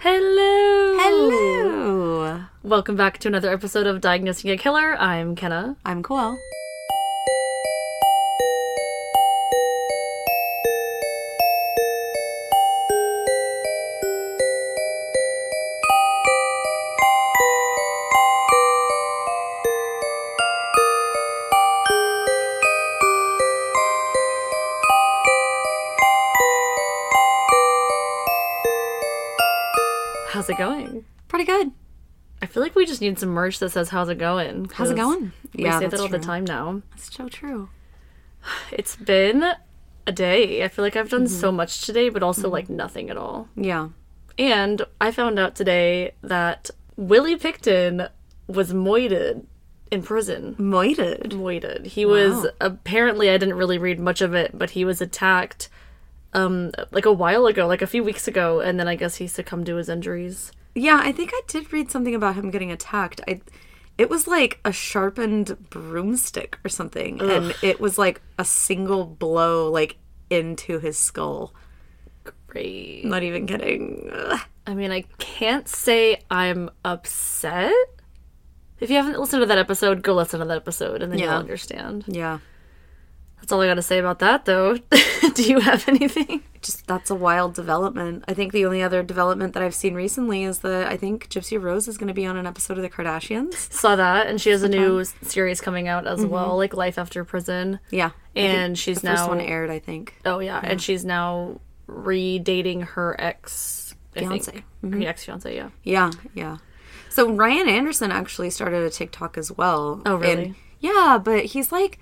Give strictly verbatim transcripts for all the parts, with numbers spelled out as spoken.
Hello! Hello! Welcome back to another episode of Diagnosing a Killer. I'm Kenna. I'm Coel. How's it going? Pretty good. I feel like we just need some merch that says, how's it going? How's it going? We Yeah, say that that's all the true. time now. That's so true. It's been a day. I feel like I've done so much today, but also like nothing at all. Yeah. And I found out today that Willie Picton was moited in prison. Moited. Moited. He was, apparently, I didn't really read much of it, but he was attacked um, like a while ago, like a few weeks ago, and then I guess he succumbed to his injuries. Yeah, I think I did read something about him getting attacked. I, it was like a sharpened broomstick or something, Ugh. and it was like a single blow, like into his skull. Great. I'm not even kidding. Ugh. I mean, I can't say I'm upset. If you haven't listened to that episode, go listen to that episode, and then Yeah. you'll understand. Yeah, That's all I gotta say about that, though. Do you have anything? just that's a wild development. I think the only other development that I've seen recently is that I think Gypsy Rose is going to be on an episode of The Kardashians. Saw that, and she has a new s- series coming out as well, like Life After Prison. Yeah, And she's the now... first one aired, I think. Oh, yeah. And she's now re-dating her ex... I Fiancé. think. Her ex-fiancé, yeah. Yeah, yeah. So Ryan Anderson actually started a TikTok as well. Oh, really? And- yeah, but he's like,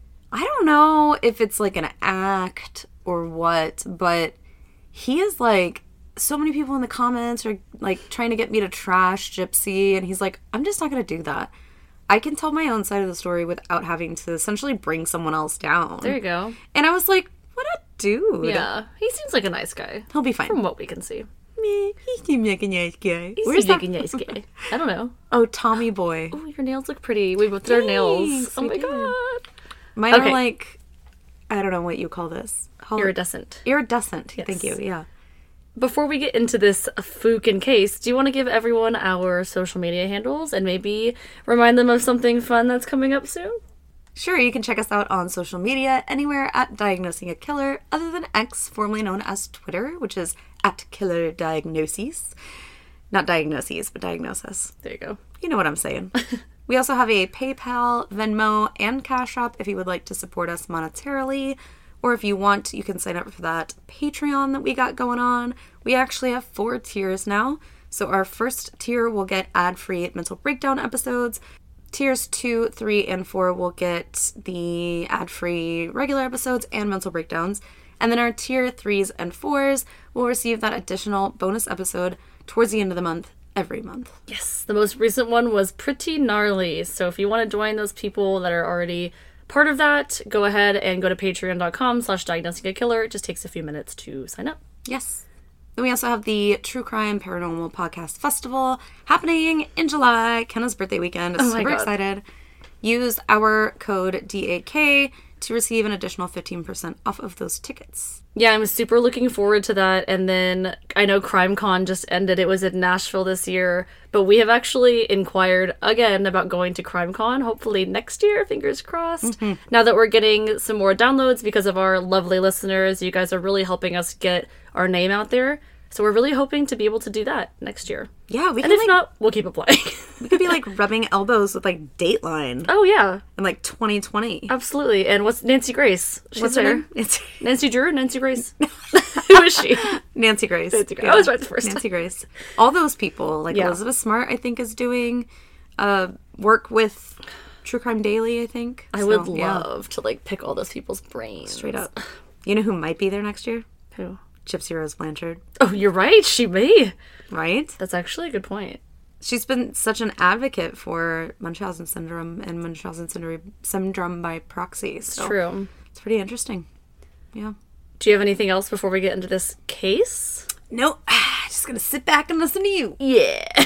I don't know if it's like an act or what, but he is like, so many people in the comments are like trying to get me to trash Gypsy, and he's like, I'm just not going to do that. I can tell my own side of the story without having to essentially bring someone else down. There you go. And I was like, what a dude. Yeah. He seems like a nice guy. He'll be fine. From what we can see. Me, he seems like a nice guy. He's Where's like that? a nice guy. I don't know. Oh, Tommy Boy. Oh, your nails look pretty. We both did our nails. Thanks, Oh we my did. god. Mine Okay. are like, I don't know what you call this. Hol- Iridescent. Iridescent. Yes. Thank you. Yeah. Before we get into this Fukin case, do you want to give everyone our social media handles and maybe remind them of something fun that's coming up soon? Sure, you can check us out on social media anywhere at Diagnosing a Killer, other than X, formerly known as Twitter, which is at Killer Diagnoses. Not diagnoses, but diagnosis. There you go. You know what I'm saying. We also have a PayPal, Venmo, and Cash App if you would like to support us monetarily. Or if you want, you can sign up for that Patreon that we got going on. We actually have four tiers now. So our first tier will get ad-free mental breakdown episodes. Tiers two, three, and four will get the ad-free regular episodes and mental breakdowns. And then our tier threes and fours will receive that additional bonus episode towards the end of the month, every month. Yes, the most recent one was pretty gnarly. So if you want to join those people that are already part of that, go ahead and go to patreon.com slash diagnosing a killer. It just takes a few minutes to sign up. Yes. Then we also have the True Crime Paranormal Podcast Festival happening in July, Kenna's birthday weekend. Oh my Super God. excited. Use our code D A K to receive an additional fifteen percent off of those tickets. Yeah, I'm super looking forward to that. And then I know CrimeCon just ended. It was in Nashville this year. But we have actually inquired again about going to CrimeCon, hopefully next year, fingers crossed. Now that we're getting some more downloads because of our lovely listeners, you guys are really helping us get our name out there. So we're really hoping to be able to do that next year. Yeah, we And could if like, not, we'll keep applying. we could be like rubbing elbows with like Dateline Oh, yeah, in like twenty twenty. absolutely. And what's Nancy Grace? She's What's her there. name? It's Nancy Drew? Nancy Grace? Who is she? Nancy Grace. Nancy Grace. I was right the first Nancy Grace. All those people, like Yeah. Elizabeth Smart, I think is doing uh, work with True Crime Daily. I think I So, would yeah, love to, like, pick all those people's brains. straight up. You know who might be there next year? Who? Gypsy Rose Blanchard. Oh, you're right. She may. Right? That's actually a good point. She's been such an advocate for Munchausen syndrome and Munchausen syndrome, syndrome by proxy. So True. It's pretty interesting. Yeah. Do you have anything else before we get into this case? Nope. Just gonna sit back and listen to you. Yeah.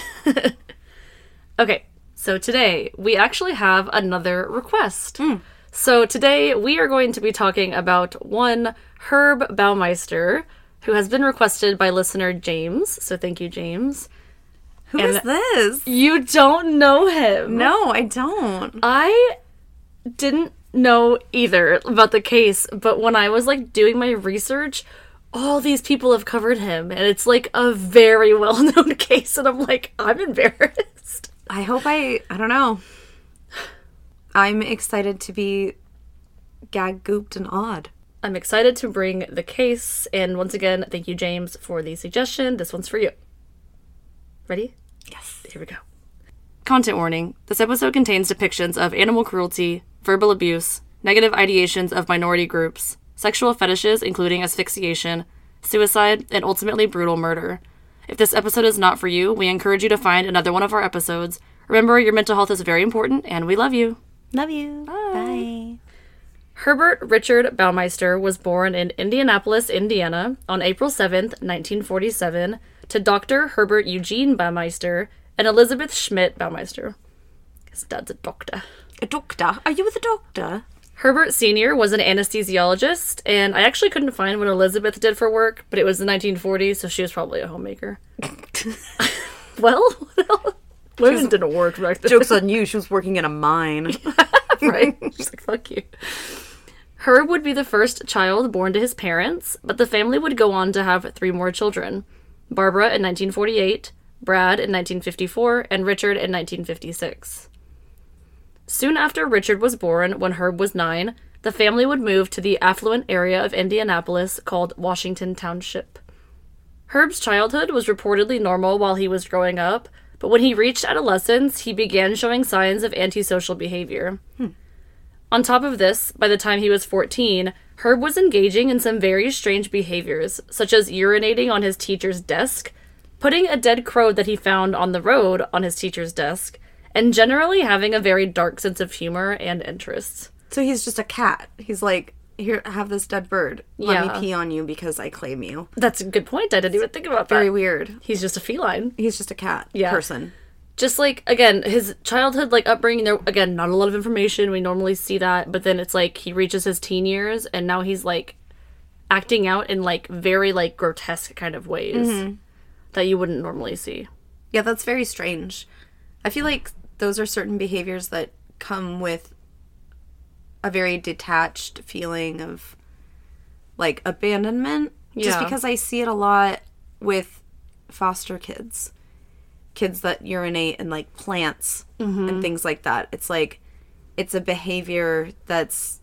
Okay, so today we actually have another request. So today we are going to be talking about one Herb Baumeister, who has been requested by listener James. So thank you, James. Who And is this? You don't know him. No, I don't. I didn't know either about the case, but when I was like doing my research, all these people have covered him, and it's like a very well-known case, and I'm like, I'm embarrassed. I hope I, I don't know. I'm excited to be gag-gooped and awed. I'm excited to bring the case, and once again, thank you, James, for the suggestion. This one's for you. Ready? Yes. Here we go. Content warning. This episode contains depictions of animal cruelty, verbal abuse, negative ideations of minority groups, sexual fetishes including asphyxiation, suicide, and ultimately brutal murder. If this episode is not for you, we encourage you to find another one of our episodes. Remember, your mental health is very important, and we love you. Love you. Bye. Bye. Herbert Richard Baumeister was born in Indianapolis, Indiana, on April seventh, nineteen forty-seven, to Doctor Herbert Eugene Baumeister and Elizabeth Schmidt Baumeister. His dad's a doctor. A doctor? Are you with a doctor? Herbert Senior was an anesthesiologist, and I actually couldn't find what Elizabeth did for work, but it was the nineteen forties, so she was probably a homemaker. Well, women didn't work back then. Joke's on you. She was working in a mine. Right? She's like, fuck you. Herb would be the first child born to his parents, but the family would go on to have three more children. Barbara in nineteen forty-eight, Brad in nineteen fifty-four, and Richard in nineteen fifty-six. Soon after Richard was born, when Herb was nine, the family would move to the affluent area of Indianapolis called Washington Township. Herb's childhood was reportedly normal while he was growing up, but when he reached adolescence, he began showing signs of antisocial behavior. Hmm. On top of this, by the time he was fourteen, Herb was engaging in some very strange behaviors, such as urinating on his teacher's desk, putting a dead crow that he found on the road on his teacher's desk, and generally having a very dark sense of humor and interests. So he's just a cat. He's like, here, have this dead bird. Let Yeah. me pee on you because I claim you. That's a good point. I didn't even think about that. Very weird. He's just a feline. He's just a cat Yeah. person. Just like, again, his childhood, like, upbringing, there, again, not a lot of information. We normally see that, but then it's like he reaches his teen years, and now he's, like, acting out in, like, very, like, grotesque kind of ways Mm-hmm. that you wouldn't normally see. Yeah, that's very strange. I feel like those are certain behaviors that come with a very detached feeling of, like, abandonment. Just Yeah. because I see it a lot with foster kids. Kids that urinate in, like, plants Mm-hmm. and things like that. It's like, it's a behavior that's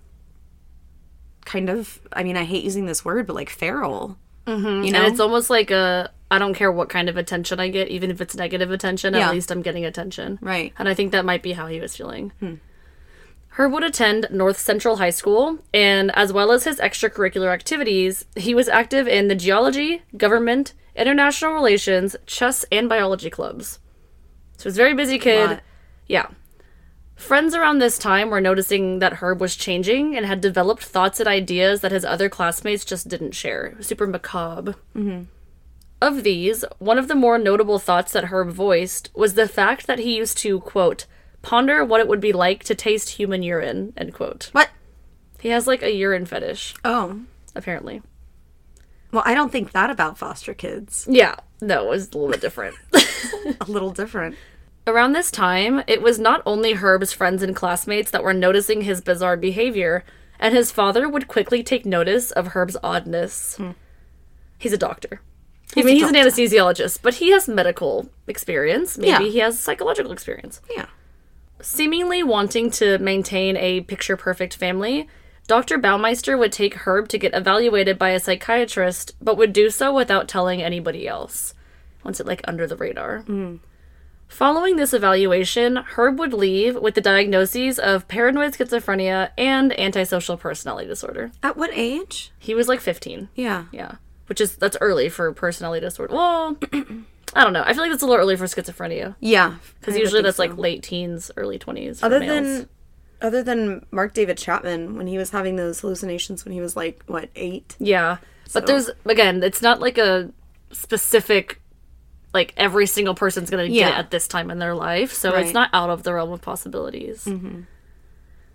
kind of, I mean, I hate using this word, but, like, feral. Mm-hmm. You know? And it's almost like a, I don't care what kind of attention I get, even if it's negative attention, Yeah. at least I'm getting attention. Right. And I think that might be how he was feeling. Hmm. Herb would attend North Central High School, and as well as his extracurricular activities, he was active in the geology, government, international relations, chess, and biology clubs. So he was a very busy kid. Lot. Yeah. Friends around this time were noticing that Herb was changing and had developed thoughts and ideas that his other classmates just didn't share. It was super macabre. Mm-hmm. Of these, one of the more notable thoughts that Herb voiced was the fact that he used to, quote, ponder what it would be like to taste human urine, end quote. What? He has, like, a urine fetish, Oh. apparently. Well, I don't think that about foster kids. Yeah, no, it was a little bit different. A little different. Around this time, it was not only Herb's friends and classmates that were noticing his bizarre behavior, and his father would quickly take notice of Herb's oddness. Hmm. He's a doctor. I He's mean, a he's an doctor. anesthesiologist, but he has medical experience. Maybe Yeah. he has psychological experience. Yeah. Seemingly wanting to maintain a picture-perfect family, Doctor Baumeister would take Herb to get evaluated by a psychiatrist, but would do so without telling anybody else. Wants it, like, under the radar. Mm. Following this evaluation, Herb would leave with the diagnoses of paranoid schizophrenia and antisocial personality disorder. At what age? He was, like, fifteen. Yeah. Yeah. Which is, that's early for personality disorder. Well, I don't know. I feel like that's a little early for schizophrenia. Yeah. Because I would usually think that's, so. like, late teens, early twenties for Other males. than other than Mark David Chapman, when he was having those hallucinations when he was like, what, eight? Yeah. But So- there's, again, it's not like a specific, like, every single person's going to get Yeah. it at this time in their life. So Right. it's not out of the realm of possibilities. Mm-hmm.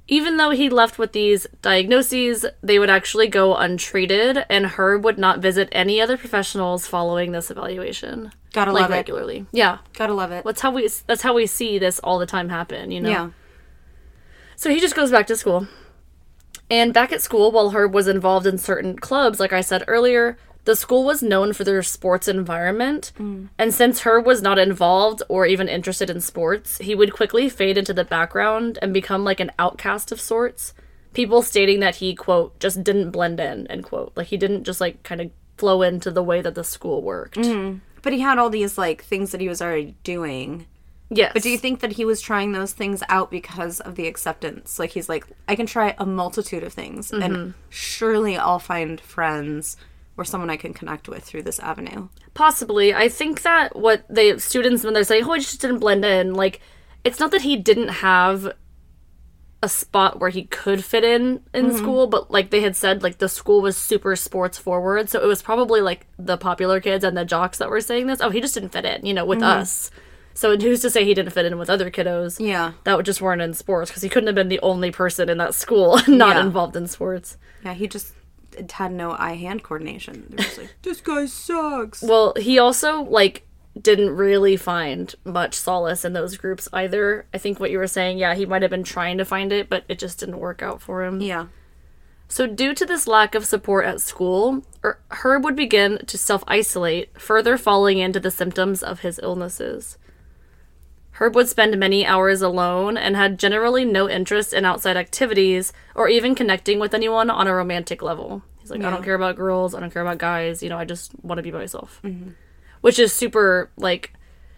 Even though he left with these diagnoses, they would actually go untreated, and Herb would not visit any other professionals following this evaluation. Gotta like love regularly. it. Yeah. Gotta love it. That's how we that's how we see this all the time happen, you know? Yeah. So he just goes back to school. And back at school, while Herb was involved in certain clubs, like I said earlier, the school was known for their sports environment. Mm. And since Herb was not involved or even interested in sports, he would quickly fade into the background and become like an outcast of sorts. People stating that he, quote, just didn't blend in, end quote. Like he didn't just like kind of flow into the way that the school worked. Mm. But he had all these like things that he was already doing. Yes. But do you think that he was trying those things out because of the acceptance? Like, he's like, I can try a multitude of things, mm-hmm. and surely I'll find friends or someone I can connect with through this avenue. Possibly. I think that what the students, when they're saying, oh, he just didn't blend in, like, it's not that he didn't have a spot where he could fit in in mm-hmm. school, but, like, they had said, like, the school was super sports forward, so it was probably, like, the popular kids and the jocks that were saying this. Oh, he just didn't fit in, you know, with mm-hmm. us. So who's to say he didn't fit in with other kiddos? Yeah. That just weren't in sports, because he couldn't have been the only person in that school not yeah. involved in sports. Yeah, he just had no eye-hand coordination. They were just like, this guy sucks. Well, he also, like, didn't really find much solace in those groups either. I think what you were saying, yeah, he might have been trying to find it, but it just didn't work out for him. Yeah. So due to this lack of support at school, Herb would begin to self-isolate, further falling into the symptoms of his illnesses. Herb would spend many hours alone and had generally no interest in outside activities or even connecting with anyone on a romantic level. He's like, yeah. I don't care about girls, I don't care about guys, you know, I just want to be by myself. Mm-hmm. Which is super, like,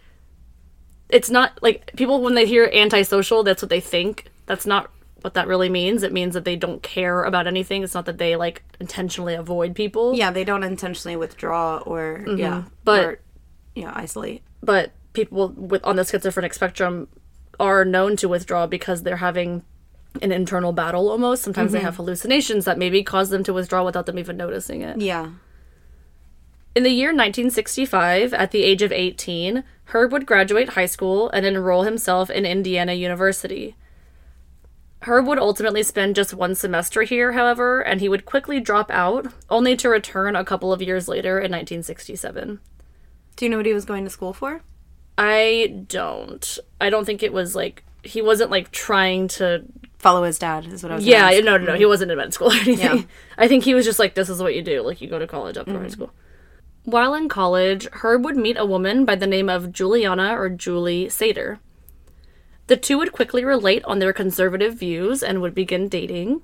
it's not, like, people, when they hear antisocial, that's what they think. That's not what that really means. It means that they don't care about anything. It's not that they, like, intentionally avoid people. Yeah, they don't intentionally withdraw or, mm-hmm. yeah, but, or, yeah, isolate. But people with on the schizophrenic spectrum are known to withdraw because they're having an internal battle almost. Sometimes mm-hmm. they have hallucinations that maybe cause them to withdraw without them even noticing it. Yeah. In the year nineteen sixty-five, at the age of eighteen, Herb would graduate high school and enroll himself in Indiana University. Herb would ultimately spend just one semester here, however, and he would quickly drop out, only to return a couple of years later in nineteen sixty-seven. Do you know what he was going to school for? I don't. I don't think it was, like, he wasn't, like, trying to follow his dad, is what I was Yeah, asking. no, no, no. He wasn't in med school or anything. Yeah. I think he was just like, this is what you do. Like, you go to college after mm-hmm. high school. While in college, Herb would meet a woman by the name of Juliana or Julie Sater. The two would quickly relate on their conservative views and would begin dating.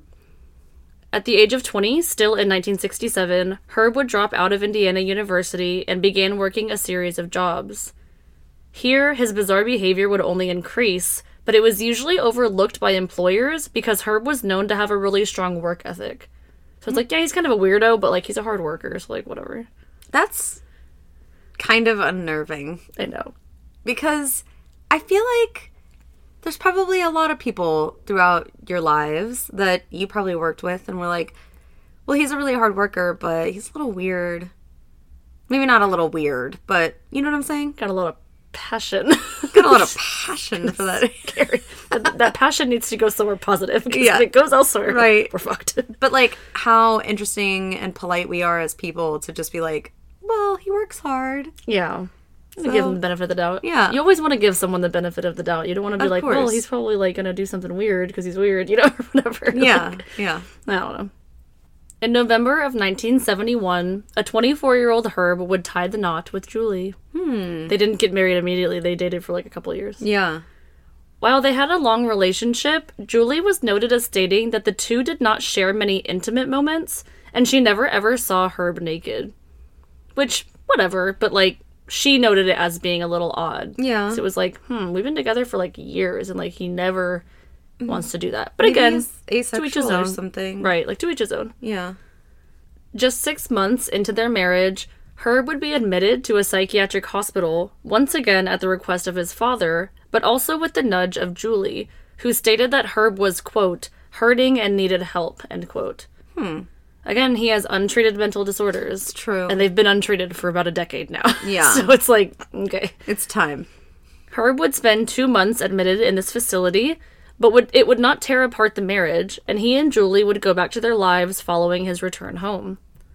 At the age of twenty, still in nineteen sixty-seven, Herb would drop out of Indiana University and began working a series of jobs. Here, his bizarre behavior would only increase, but it was usually overlooked by employers because Herb was known to have a really strong work ethic. So it's like, yeah, he's kind of a weirdo, but, like, he's a hard worker, so, like, whatever. That's kind of unnerving. I know. Because I feel like there's probably a lot of people throughout your lives that you probably worked with and were like, well, he's a really hard worker, but he's a little weird. Maybe not a little weird, but you know what I'm saying? Got a lot of passion. Got a lot of passion for that. that. That passion needs to go somewhere positive. Because yeah. if it goes elsewhere, right. we're fucked. But, like, how interesting and polite we are as people to just be like, well, he works hard. Yeah. So, give him the benefit of the doubt. Yeah. You always want to give someone the benefit of the doubt. You don't want to be of like, course. well, he's probably, like, going to do something weird because he's weird, you know, or whatever. Yeah, like, yeah. I don't know. In November of nineteen seventy-one, a twenty-four-year-old Herb would tie the knot with Julie. Hmm. They didn't get married immediately. They dated for, like, a couple of years. Yeah. While they had a long relationship, Julie was noted as stating that the two did not share many intimate moments, and she never ever saw Herb naked. Which, whatever, but, like, she noted it as being a little odd. Yeah. So it was like, hmm, we've been together for, like, years, and, like, he never wants to do that. But Maybe again, he's asexual to each his own. or something. Right, like, to each his own. Yeah. Just six months into their marriage, Herb would be admitted to a psychiatric hospital, once again at the request of his father, but also with the nudge of Julie, who stated that Herb was, quote, hurting and needed help, end quote. Hmm. Again, he has untreated mental disorders. It's true. And they've been untreated for about a decade now. Yeah. So it's like, okay. It's time. Herb would spend two months admitted in this facility, but would it would not tear apart the marriage, and he and Julie would go back to their lives following his return home.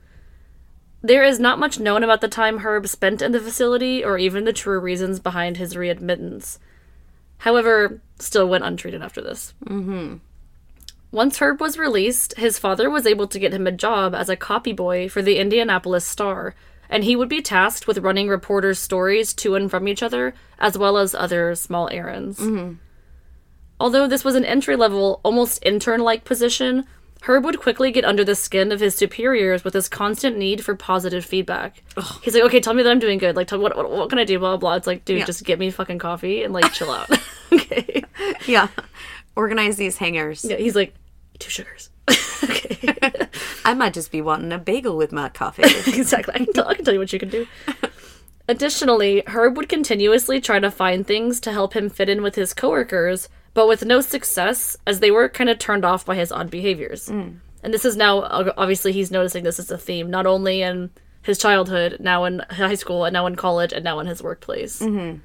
There is not much known about the time Herb spent in the facility or even the true reasons behind his readmittance. However, still went untreated after this. Mm-hmm. Once Herb was released, his father was able to get him a job as a copy boy for the Indianapolis Star, and he would be tasked with running reporters' stories to and from each other, as well as other small errands. Mm-hmm. Although this was an entry-level, almost intern-like position, Herb would quickly get under the skin of his superiors with his constant need for positive feedback. Ugh. He's like, okay, tell me that I'm doing good. Like, tell what, what what can I do, blah, blah, blah. It's like, dude, yeah. just get me fucking coffee and, like, chill out. Okay. Yeah. Organize these hangers. Yeah, he's like, two sugars. Okay. I might just be wanting a bagel with my coffee. Exactly. I can, tell, I can tell you what you can do. Additionally, Herb would continuously try to find things to help him fit in with his coworkers, but with no success, as they were kind of turned off by his odd behaviors. Mm. And this is now, obviously, he's noticing this as a theme, not only in his childhood, now in high school, and now in college, and now in his workplace. Mm-hmm.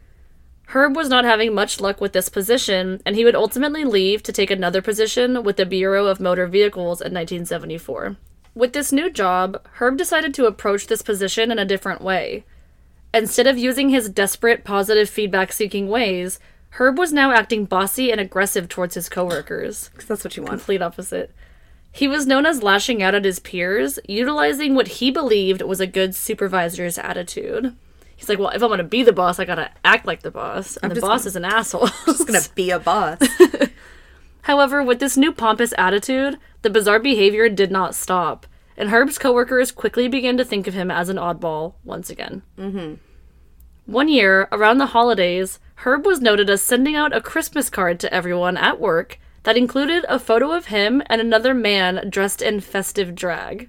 Herb was not having much luck with this position, and he would ultimately leave to take another position with the Bureau of Motor Vehicles in nineteen seventy-four. With this new job, Herb decided to approach this position in a different way. Instead of using his desperate, positive feedback-seeking ways, Herb was now acting bossy and aggressive towards his coworkers. Because that's what you want. Complete opposite. He was known as lashing out at his peers, utilizing what he believed was a good supervisor's attitude. He's like, well, if I'm going to be the boss, I got to act like the boss. And I'm the boss gonna, is an asshole. I'm just going to be a boss. However, with this new pompous attitude, the bizarre behavior did not stop, and Herb's coworkers quickly began to think of him as an oddball once again. Mm-hmm. One year, around the holidays, Herb was noted as sending out a Christmas card to everyone at work that included a photo of him and another man dressed in festive drag.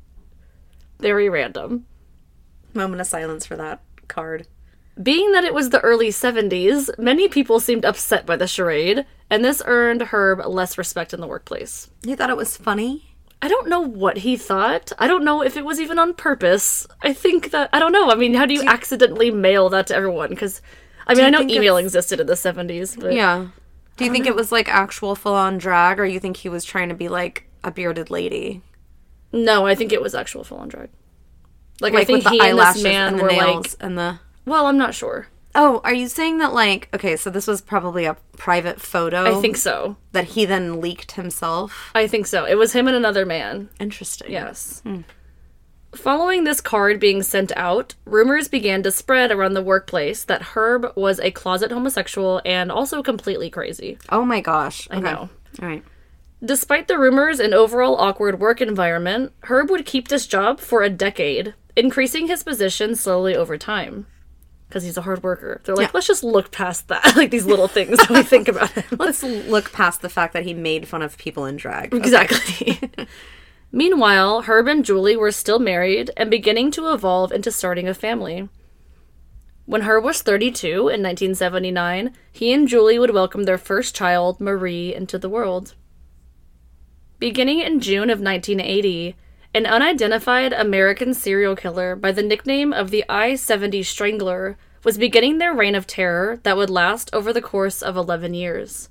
Very random. Moment of silence for that card. Being that it was the early seventies, many people seemed upset by the charade, and this earned Herb less respect in the workplace. You thought it was funny? I don't know what he thought. I don't know if it was even on purpose. I think that, I don't know. I mean, how do you, do you accidentally mail that to everyone? Because, I mean, I know email existed in the seventies, but... Yeah. Do you think know. it was, like, actual full-on drag, or you think he was trying to be, like, a bearded lady? No, I think it was actual full-on drag. Like, like I think with he the and eyelashes this man and the were, nails like... and the... Well, I'm not sure. Oh, are you saying that, like... Okay, so this was probably a private photo? I think so. That he then leaked himself? I think so. It was him and another man. Interesting. Yes. Hmm. Following this card being sent out, rumors began to spread around the workplace that Herb was a closet homosexual and also completely crazy. Oh my gosh. I okay. know. All right. Despite the rumors and overall awkward work environment, Herb would keep this job for a decade, increasing his position slowly over time. Because he's a hard worker. They're like, yeah. let's just look past that. Like, these little things that we think about him. Let's look past the fact that he made fun of people in drag. Okay. Exactly. Meanwhile, Herb and Julie were still married and beginning to evolve into starting a family. When Herb was thirty-two in nineteen seventy-nine, he and Julie would welcome their first child, Marie, into the world. Beginning in June of nineteen eighty, an unidentified American serial killer by the nickname of the I seventy Strangler was beginning their reign of terror that would last over the course of eleven years.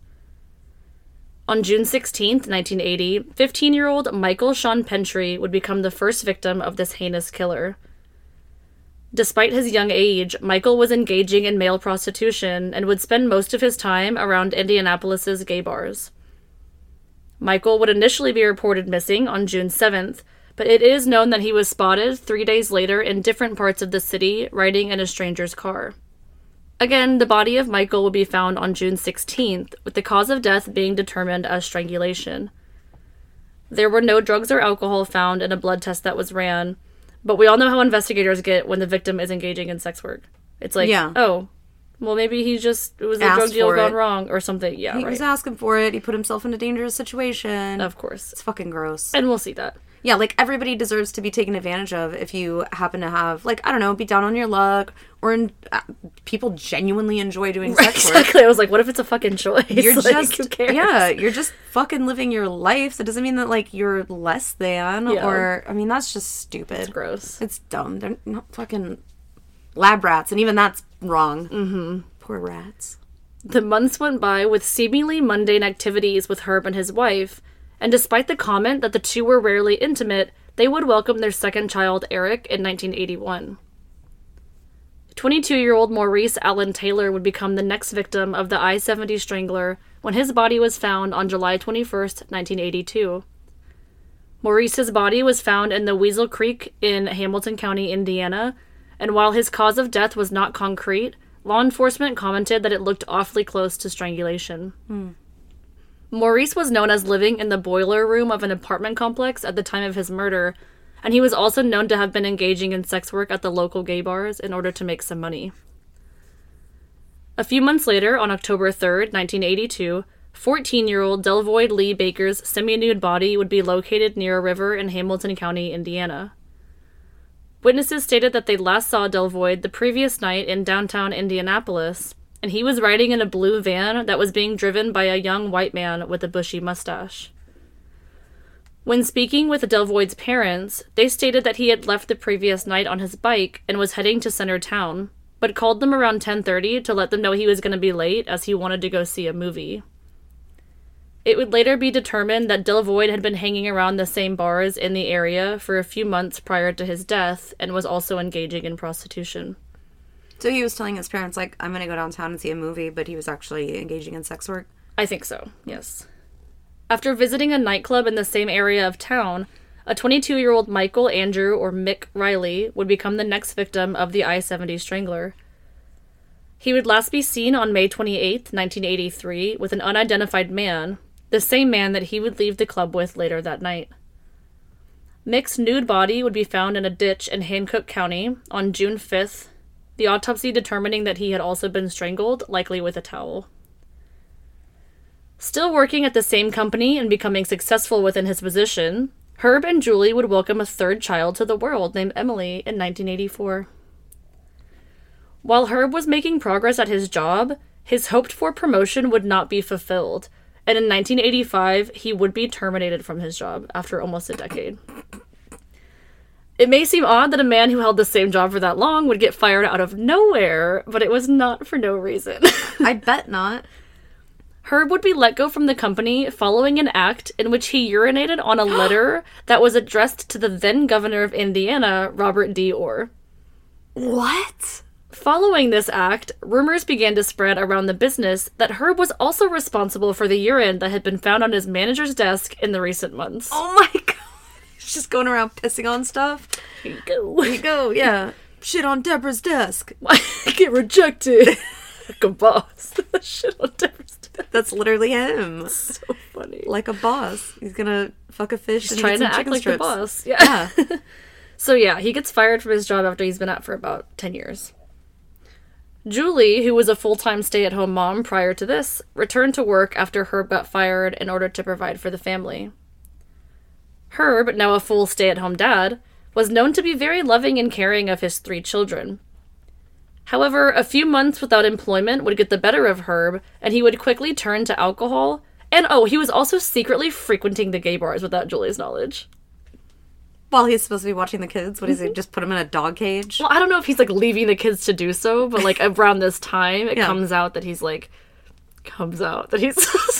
On June sixteenth, nineteen eighty, fifteen-year-old Michael Sean Pentry would become the first victim of this heinous killer. Despite his young age, Michael was engaging in male prostitution and would spend most of his time around Indianapolis's gay bars. Michael would initially be reported missing on June seventh, but it is known that he was spotted three days later in different parts of the city, riding in a stranger's car. Again, the body of Michael would be found on June sixteenth, with the cause of death being determined as strangulation. There were no drugs or alcohol found in a blood test that was ran, but we all know how investigators get when the victim is engaging in sex work. It's like, yeah. oh, well, maybe he just, it was a Asked drug deal gone it. wrong or something. Yeah, he right. was asking for it. He put himself in a dangerous situation. Of course. It's fucking gross. And we'll see that. Yeah, like, everybody deserves to be taken advantage of if you happen to have, like, I don't know, be down on your luck, or in, uh, people genuinely enjoy doing right, sex work. Exactly. I was like, what if it's a fucking choice? You're like, just, who cares? Yeah, you're just fucking living your life. That doesn't mean that, like, you're less than, yeah. or, I mean, that's just stupid. It's gross. It's dumb. They're not fucking lab rats, and even that's wrong. Mm-hmm. Poor rats. The months went by with seemingly mundane activities with Herb and his wife, and despite the comment that the two were rarely intimate, they would welcome their second child, Eric, in nineteen eighty-one. twenty-two-year-old Maurice Allen Taylor would become the next victim of the I seventy Strangler when his body was found on July twenty-first, nineteen eighty-two. Maurice's body was found in the Weasel Creek in Hamilton County, Indiana, and while his cause of death was not concrete, law enforcement commented that it looked awfully close to strangulation. Hmm. Maurice was known as living in the boiler room of an apartment complex at the time of his murder, and he was also known to have been engaging in sex work at the local gay bars in order to make some money. A few months later, on October third, nineteen eighty-two, fourteen-year-old Delvoyd Lee Baker's semi-nude body would be located near a river in Hamilton County, Indiana. Witnesses stated that they last saw Delvoyd the previous night in downtown Indianapolis, and he was riding in a blue van that was being driven by a young white man with a bushy mustache. When speaking with Delvoyd's parents, they stated that he had left the previous night on his bike and was heading to center town, but called them around ten thirty to let them know he was going to be late as he wanted to go see a movie. It would later be determined that Delvoyd had been hanging around the same bars in the area for a few months prior to his death and was also engaging in prostitution. So he was telling his parents, like, I'm going to go downtown and see a movie, but he was actually engaging in sex work? I think so, yes. After visiting a nightclub in the same area of town, a twenty-two-year-old Michael Andrew, or Mick Riley, would become the next victim of the I seventy Strangler. He would last be seen on May twenty-eighth, nineteen eighty-three, with an unidentified man, the same man that he would leave the club with later that night. Mick's nude body would be found in a ditch in Hancock County on June fifth, the autopsy determining that he had also been strangled, likely with a towel. Still working at the same company and becoming successful within his position, Herb and Julie would welcome a third child to the world named Emily in nineteen eighty-four. While Herb was making progress at his job, his hoped-for promotion would not be fulfilled, and in nineteen eighty-five, he would be terminated from his job after almost a decade. It may seem odd that a man who held the same job for that long would get fired out of nowhere, but it was not for no reason. I bet not. Herb would be let go from the company following an act in which he urinated on a letter that was addressed to the then governor of Indiana, Robert D. Orr. What? Following this act, rumors began to spread around the business that Herb was also responsible for the urine that had been found on his manager's desk in the recent months. Oh my god. He's just going around pissing on stuff. Here you go. Here you go, yeah. Shit on Deborah's desk. Get rejected. Like a boss. Shit on Deborah's desk. That's literally him. So funny. Like a boss. He's gonna fuck a fish He's and trying eat some to act chicken like strips. the boss. Yeah. yeah. So yeah, he gets fired from his job after he's been at for about ten years. Julie, who was a full-time stay-at-home mom prior to this, returned to work after Herb got fired in order to provide for the family. Herb, now a full stay-at-home dad, was known to be very loving and caring of his three children. However, a few months without employment would get the better of Herb, and he would quickly turn to alcohol, and oh, he was also secretly frequenting the gay bars without Julie's knowledge. While he's supposed to be watching the kids, what is he, just put him in a dog cage? Well, I don't know if he's, like, leaving the kids to do so, but, like, around this time, it yeah. comes out that he's, like, comes out that he's...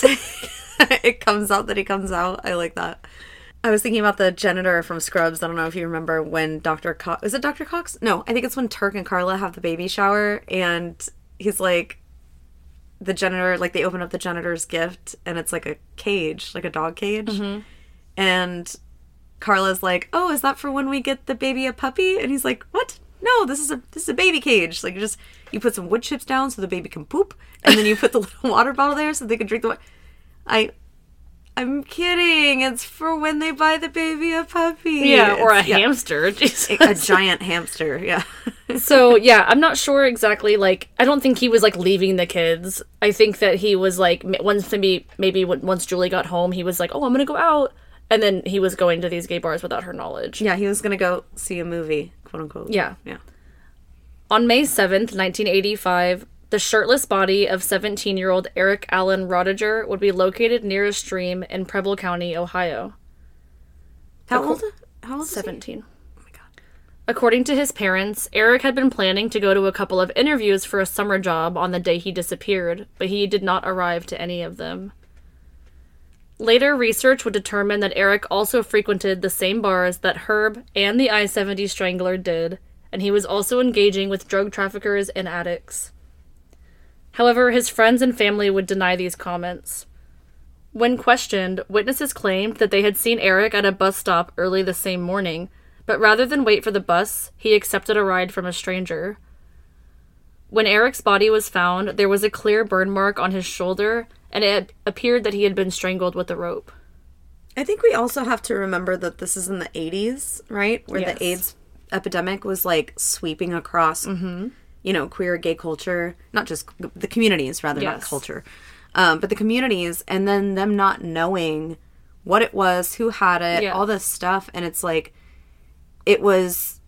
It comes out that he comes out. I like that. I was thinking about the janitor from Scrubs. I don't know if you remember when Doctor Cox... Is it Doctor Cox? No, I think it's when Turk and Carla have the baby shower, and he's, like... The janitor, like, they open up the janitor's gift, and it's, like, a cage, like a dog cage. Mm-hmm. And... Carla's like, oh, is that for when we get the baby a puppy? And he's like, what? No, this is a this is a baby cage. Like, you just, you put some wood chips down so the baby can poop, and then you put the little water bottle there so they can drink the water. I, I'm kidding. It's for when they buy the baby a puppy. Yeah, or a it's, yeah. hamster. Jesus. A, a giant hamster, yeah. So, yeah, I'm not sure exactly, like, I don't think he was, like, leaving the kids. I think that he was, like, once maybe, maybe once Julie got home, he was like, oh, I'm gonna go out. And then he was going to these gay bars without her knowledge. Yeah, he was going to go see a movie, quote unquote. Yeah. Yeah. On May seventh, nineteen eighty-five, the shirtless body of seventeen-year-old Eric Allen Rodiger would be located near a stream in Preble County, Ohio. How The old? co- How old is seventeen. He? Oh my god. According to his parents, Eric had been planning to go to a couple of interviews for a summer job on the day he disappeared, but he did not arrive to any of them. Later research would determine that Eric also frequented the same bars that Herb and the I seventy Strangler did, and he was also engaging with drug traffickers and addicts. However, his friends and family would deny these comments. When questioned, witnesses claimed that they had seen Eric at a bus stop early the same morning, but rather than wait for the bus, he accepted a ride from a stranger. When Eric's body was found, there was a clear burn mark on his shoulder, and it appeared that he had been strangled with a rope. I think we also have to remember that this is in the eighties, right? Where Yes. the AIDS epidemic was, like, sweeping across, Mm-hmm. you know, queer, gay culture. Not just the communities, rather, not Yes. culture. Um, but the communities, and then them not knowing what it was, who had it, Yeah. all this stuff. And it's like, it was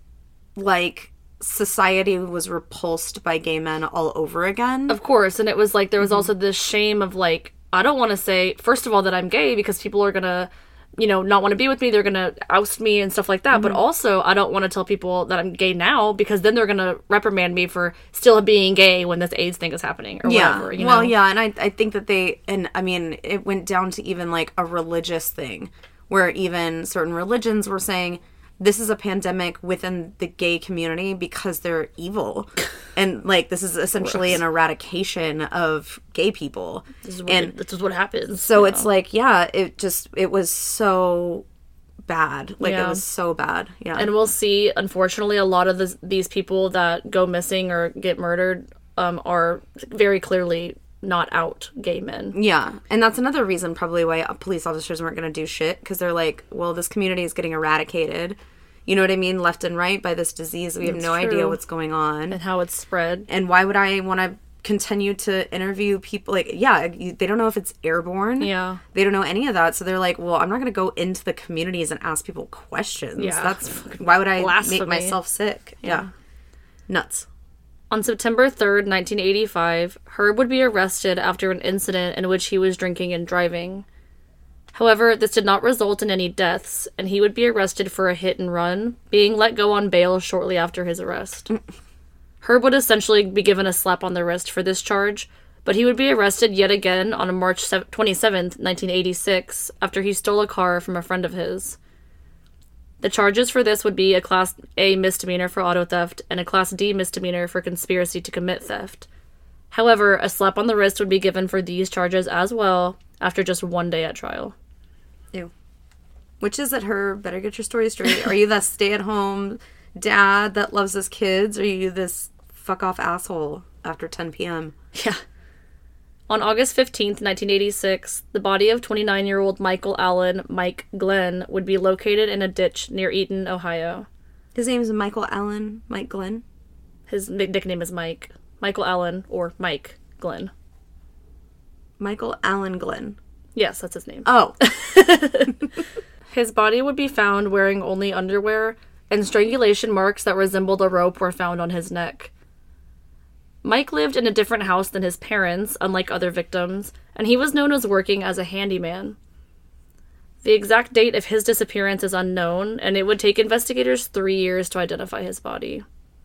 like society was repulsed by gay men all over again. Of course, and it was like there was Mm-hmm. also this shame of like, I don't want to say, first of all, that I'm gay because people are going to, you know, not want to be with me. They're going to oust me and stuff like that. Mm-hmm. But also, I don't want to tell people that I'm gay now because then they're going to reprimand me for still being gay when this AIDS thing is happening or Yeah. whatever. You well, know? yeah. And I, I think that they, and I mean, it went down to even like a religious thing where even certain religions were saying, this is a pandemic within the gay community because they're evil. And, like, this is essentially Gross. an eradication of gay people. This is what, and it- this is what happens. so you it's know? like, yeah, it just, it was so bad. Like, Yeah. it was so bad. Yeah. And we'll see, unfortunately, a lot of this, these people that go missing or get murdered um, are very clearly not out gay men. Yeah, and that's another reason probably why police officers weren't going to do shit, because they're like, well, this community is getting eradicated, you know what I mean, left and right by this disease. We have That's no idea true. what's going on. And how it's spread. And why would I want to continue to interview people? Like, yeah, you, they don't know if it's airborne. Yeah. They don't know any of that. So they're like, well, I'm not going to go into the communities and ask people questions. Yeah. That's, why would I Blasphemy. make myself sick? Yeah. Yeah. Nuts. On September third, nineteen eighty-five, Herb would be arrested after an incident in which he was drinking and driving. However, this did not result in any deaths, and he would be arrested for a hit and run, being let go on bail shortly after his arrest. Herb would essentially be given a slap on the wrist for this charge, but he would be arrested yet again on March twenty-seventh, nineteen eighty-six, after he stole a car from a friend of his. The charges for this would be a Class A misdemeanor for auto theft and a Class D misdemeanor for conspiracy to commit theft. However, a slap on the wrist would be given for these charges as well after just one day at trial. Ew. Which is it, her? Better get your story straight. Are you that stay-at-home dad that loves his kids? Or are you this fuck-off asshole after ten p.m.? Yeah. On August fifteenth, nineteen eighty-six, the body of twenty-nine-year-old Michael Allen, Mike Glenn, would be located in a ditch near Eaton, Ohio. His name is Michael Allen, Mike Glenn. His nick- nickname is Mike. Michael Allen, or Mike Glenn. Michael Allen Glenn. Yes, that's his name. Oh. His body would be found wearing only underwear, and strangulation marks that resembled a rope were found on his neck. Mike lived in a different house than his parents, unlike other victims, and he was known as working as a handyman. The exact date of his disappearance is unknown, and it would take investigators three years to identify his body.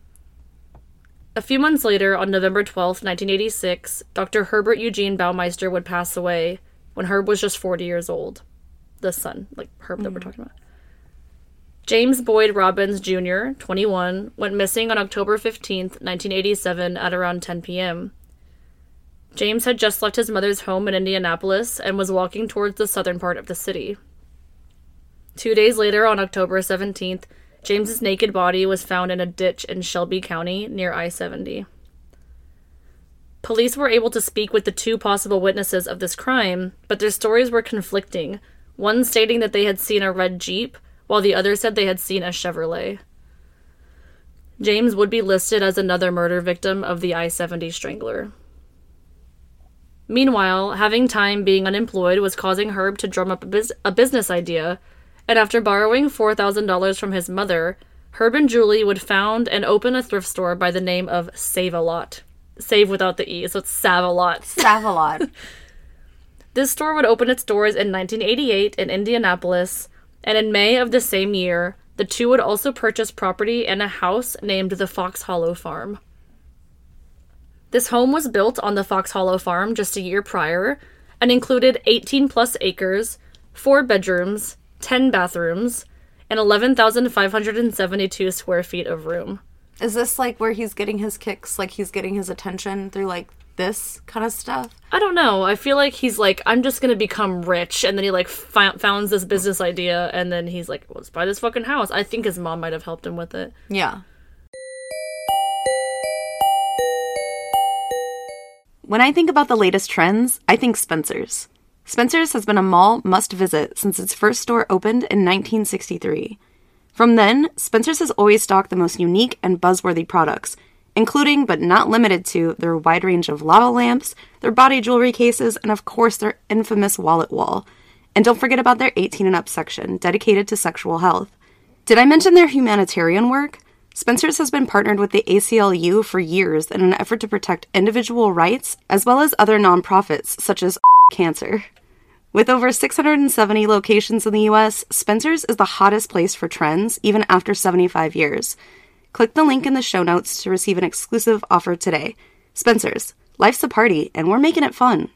A few months later, on November twelfth, nineteen eighty-six, Doctor Herbert Eugene Baumeister would pass away when Herb was just forty years old. The son, like Herb that we're talking about. James Boyd Robbins Junior, twenty-one, went missing on October fifteenth, nineteen eighty-seven at around ten p.m. James had just left his mother's home in Indianapolis and was walking towards the southern part of the city. Two days later, on October seventeenth, James's naked body was found in a ditch in Shelby County near I seventy. Police were able to speak with the two possible witnesses of this crime, but their stories were conflicting, one stating that they had seen a red Jeep, while the other said they had seen a Chevrolet. James would be listed as another murder victim of the I seventy Strangler. Meanwhile, having time being unemployed was causing Herb to drum up a, bus- a business idea, and after borrowing four thousand dollars from his mother, Herb and Julie would found and open a thrift store by the name of Save-A-Lot. Save without the E, so it's Save-A-Lot. Save-A-Lot. This store would open its doors in nineteen eighty-eight in Indianapolis, and in May of the same year, The two would also purchase property and a house named the Fox Hollow Farm. This home was built on the Fox Hollow Farm just a year prior and included eighteen plus acres, four bedrooms, ten bathrooms, and eleven thousand five hundred seventy-two square feet of room. Is this like where he's getting his kicks, like he's getting his attention through like this kind of stuff? I don't know. I feel like he's like, I'm just gonna become rich, and then he like f- founds this business idea, and then he's like, well, let's buy this fucking house. I think his mom might have helped him with it. Yeah. When I think about the latest trends, I think Spencer's. Spencer's has been a mall must-visit since its first store opened in nineteen sixty-three. From then, Spencer's has always stocked the most unique and buzzworthy products, including but not limited to their wide range of lava lamps, their body jewelry cases, and of course their infamous wallet wall. And don't forget about their eighteen and up section, dedicated to sexual health. Did I mention their humanitarian work? Spencer's has been partnered with the A C L U for years in an effort to protect individual rights, as well as other nonprofits, such as Cancer. With over six hundred seventy locations in the U S, Spencer's is the hottest place for trends, even after seventy-five years. Click the link in the show notes to receive an exclusive offer today. Spencer's. Life's a party, and we're making it fun.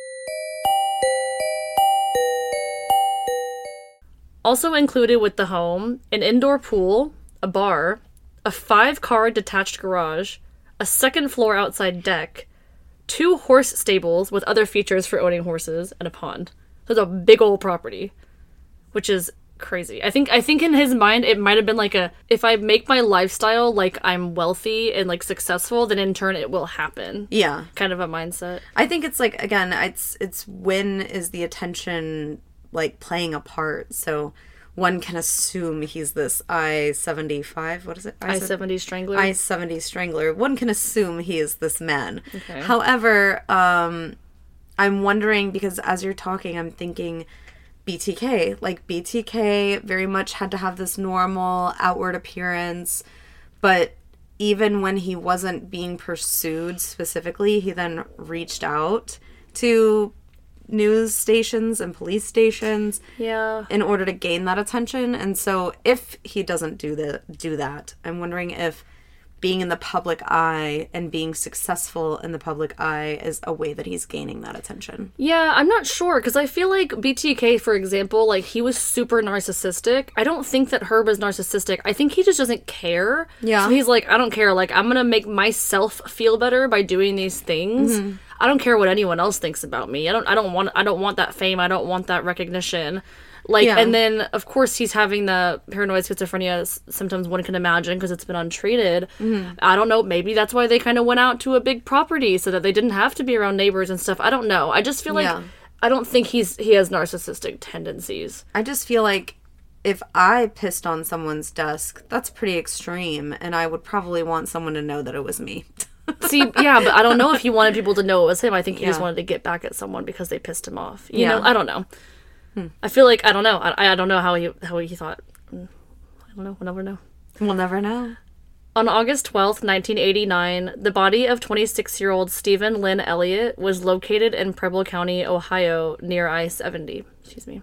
Also included with the home, an indoor pool, a bar, a five-car detached garage, a second-floor outside deck, two horse stables with other features for owning horses, and a pond. So it's a big old property, which is crazy. I think I think in his mind it might have been like a, if I make my lifestyle like I'm wealthy and like successful, then in turn it will happen. Yeah. Kind of a mindset. I think it's like, again, it's it's when is the attention like playing a part? So one can assume he's this I seventy-five, what is it? I seventy Strangler? I seventy Strangler. One can assume he is this man. Okay. However, um, I'm wondering, because as you're talking, I'm thinking B T K. Like, B T K very much had to have this normal outward appearance, but even when he wasn't being pursued specifically, he then reached out to news stations and police stations Yeah. in order to gain that attention. And so if he doesn't do the do that, I'm wondering if being in the public eye and being successful in the public eye is a way that he's gaining that attention. Yeah, I'm not sure, because I feel like B T K, for example, like, he was super narcissistic. I don't think that Herb is narcissistic. I think he just doesn't care. Yeah. So he's like, I don't care. Like, I'm gonna make myself feel better by doing these things. Mm-hmm. I don't care what anyone else thinks about me. I don't I don't want I don't want that fame. I don't want that recognition. Like, yeah. And then, of course, he's having the paranoid schizophrenia symptoms one can imagine because it's been untreated. Mm-hmm. I don't know. Maybe that's why they kind of went out to a big property so that they didn't have to be around neighbors and stuff. I don't know. I just feel like yeah. I don't think he's he has narcissistic tendencies. I just feel like if I pissed on someone's desk, that's pretty extreme, and I would probably want someone to know that it was me. See, yeah, but I don't know if he wanted people to know it was him. I think he yeah. just wanted to get back at someone because they pissed him off. You yeah. know, I don't know. Hmm. I feel like, I don't know. I, I don't know how he how he thought. I don't know. We'll never know. We'll never know. On August twelfth, nineteen eighty-nine, the body of twenty-six-year-old Stephen Lynn Elliott was located in Preble County, Ohio, near I seventy. Excuse me.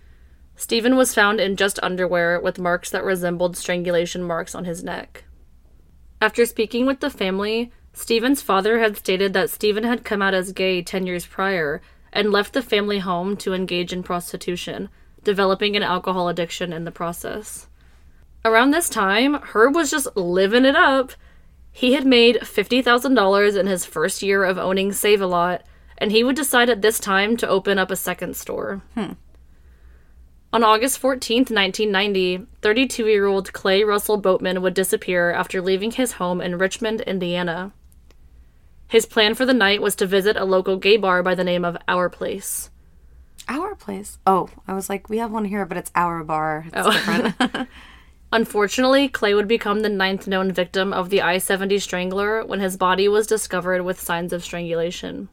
Stephen was found in just underwear with marks that resembled strangulation marks on his neck. After speaking with the family, Stephen's father had stated that Stephen had come out as gay ten years prior and left the family home to engage in prostitution, developing an alcohol addiction in the process. Around this time, Herb was just living it up. He had made fifty thousand dollars in his first year of owning Save-A-Lot, and he would decide at this time to open up a second store. Hmm. On August fourteenth, nineteen ninety, thirty-two-year-old Clay Russell Boatman would disappear after leaving his home in Richmond, Indiana. His plan for the night was to visit a local gay bar by the name of Our Place. Our Place? Oh, I was like, we have one here, but it's Our Bar. It's oh. different. Unfortunately, Clay would become the ninth known victim of the I seventy Strangler when his body was discovered with signs of strangulation.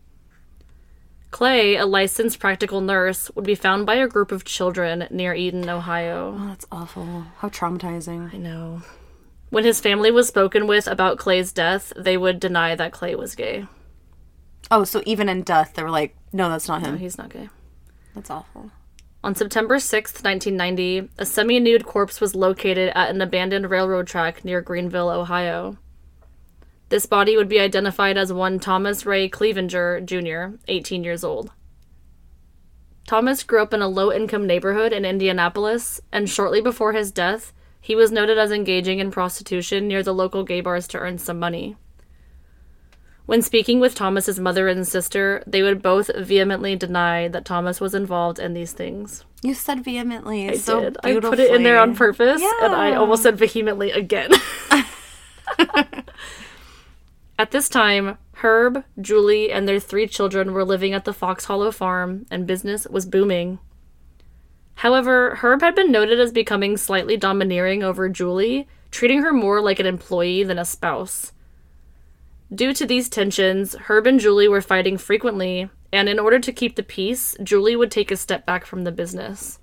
Clay, a licensed practical nurse, would be found by a group of children near Eden, Ohio. Oh, that's awful. How traumatizing. I know. When his family was spoken with about Clay's death, they would deny that Clay was gay. Oh, so even in death, they were like, no, that's not him. No, he's not gay. That's awful. On September sixth, nineteen ninety, a semi-nude corpse was located at an abandoned railroad track near Greenville, Ohio. This body would be identified as one Thomas Ray Clevenger, Junior, eighteen years old. Thomas grew up in a low-income neighborhood in Indianapolis, and shortly before his death, he was noted as engaging in prostitution near the local gay bars to earn some money. When speaking with Thomas's mother and sister, they would both vehemently deny that Thomas was involved in these things. You said vehemently. I so did. Beautifully. I put it in there on purpose, yeah. and I almost said vehemently again. At this time, Herb, Julie, and their three children were living at the Fox Hollow farm, and business was booming. However, Herb had been noted as becoming slightly domineering over Julie, treating her more like an employee than a spouse. Due to these tensions, Herb and Julie were fighting frequently, and in order to keep the peace, Julie would take a step back from the business.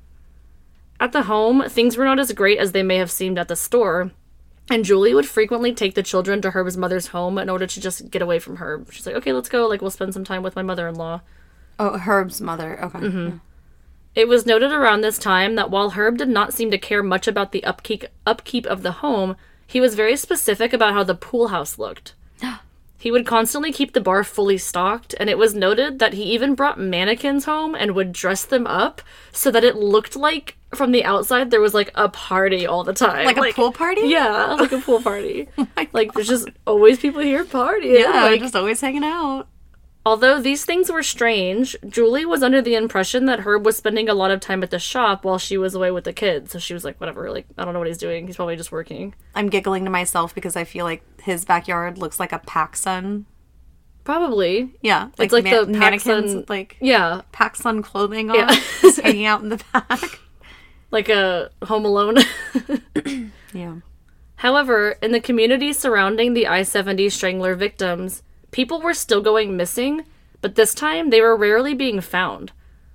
At the home, things were not as great as they may have seemed at the store, and Julie would frequently take the children to Herb's mother's home in order to just get away from Herb. She's like, okay, let's go, like, we'll spend some time with my mother-in-law. Oh, Herb's mother, okay. Mm-hmm. Yeah. It was noted around this time that while Herb did not seem to care much about the upkeep upkeep of the home, he was very specific about how the pool house looked. He would constantly keep the bar fully stocked, and it was noted that he even brought mannequins home and would dress them up so that it looked like, from the outside, there was, like, a party all the time. Like, like a pool party? Yeah, like a pool party. Oh like, there's just always people here partying. Yeah, like, just always hanging out. Although these things were strange, Julie was under the impression that Herb was spending a lot of time at the shop while she was away with the kids. So she was like, whatever, like, I don't know what he's doing. He's probably just working. I'm giggling to myself because I feel like his backyard looks like a PacSun. Probably. Yeah. Like, it's like ma- the mannequins PacSun, with, like, yeah. PacSun clothing on, Yeah. just hanging out in the back. Like a Home Alone. Yeah. However, in the community surrounding the I seventy Strangler victims, people were still going missing, but this time they were rarely being found.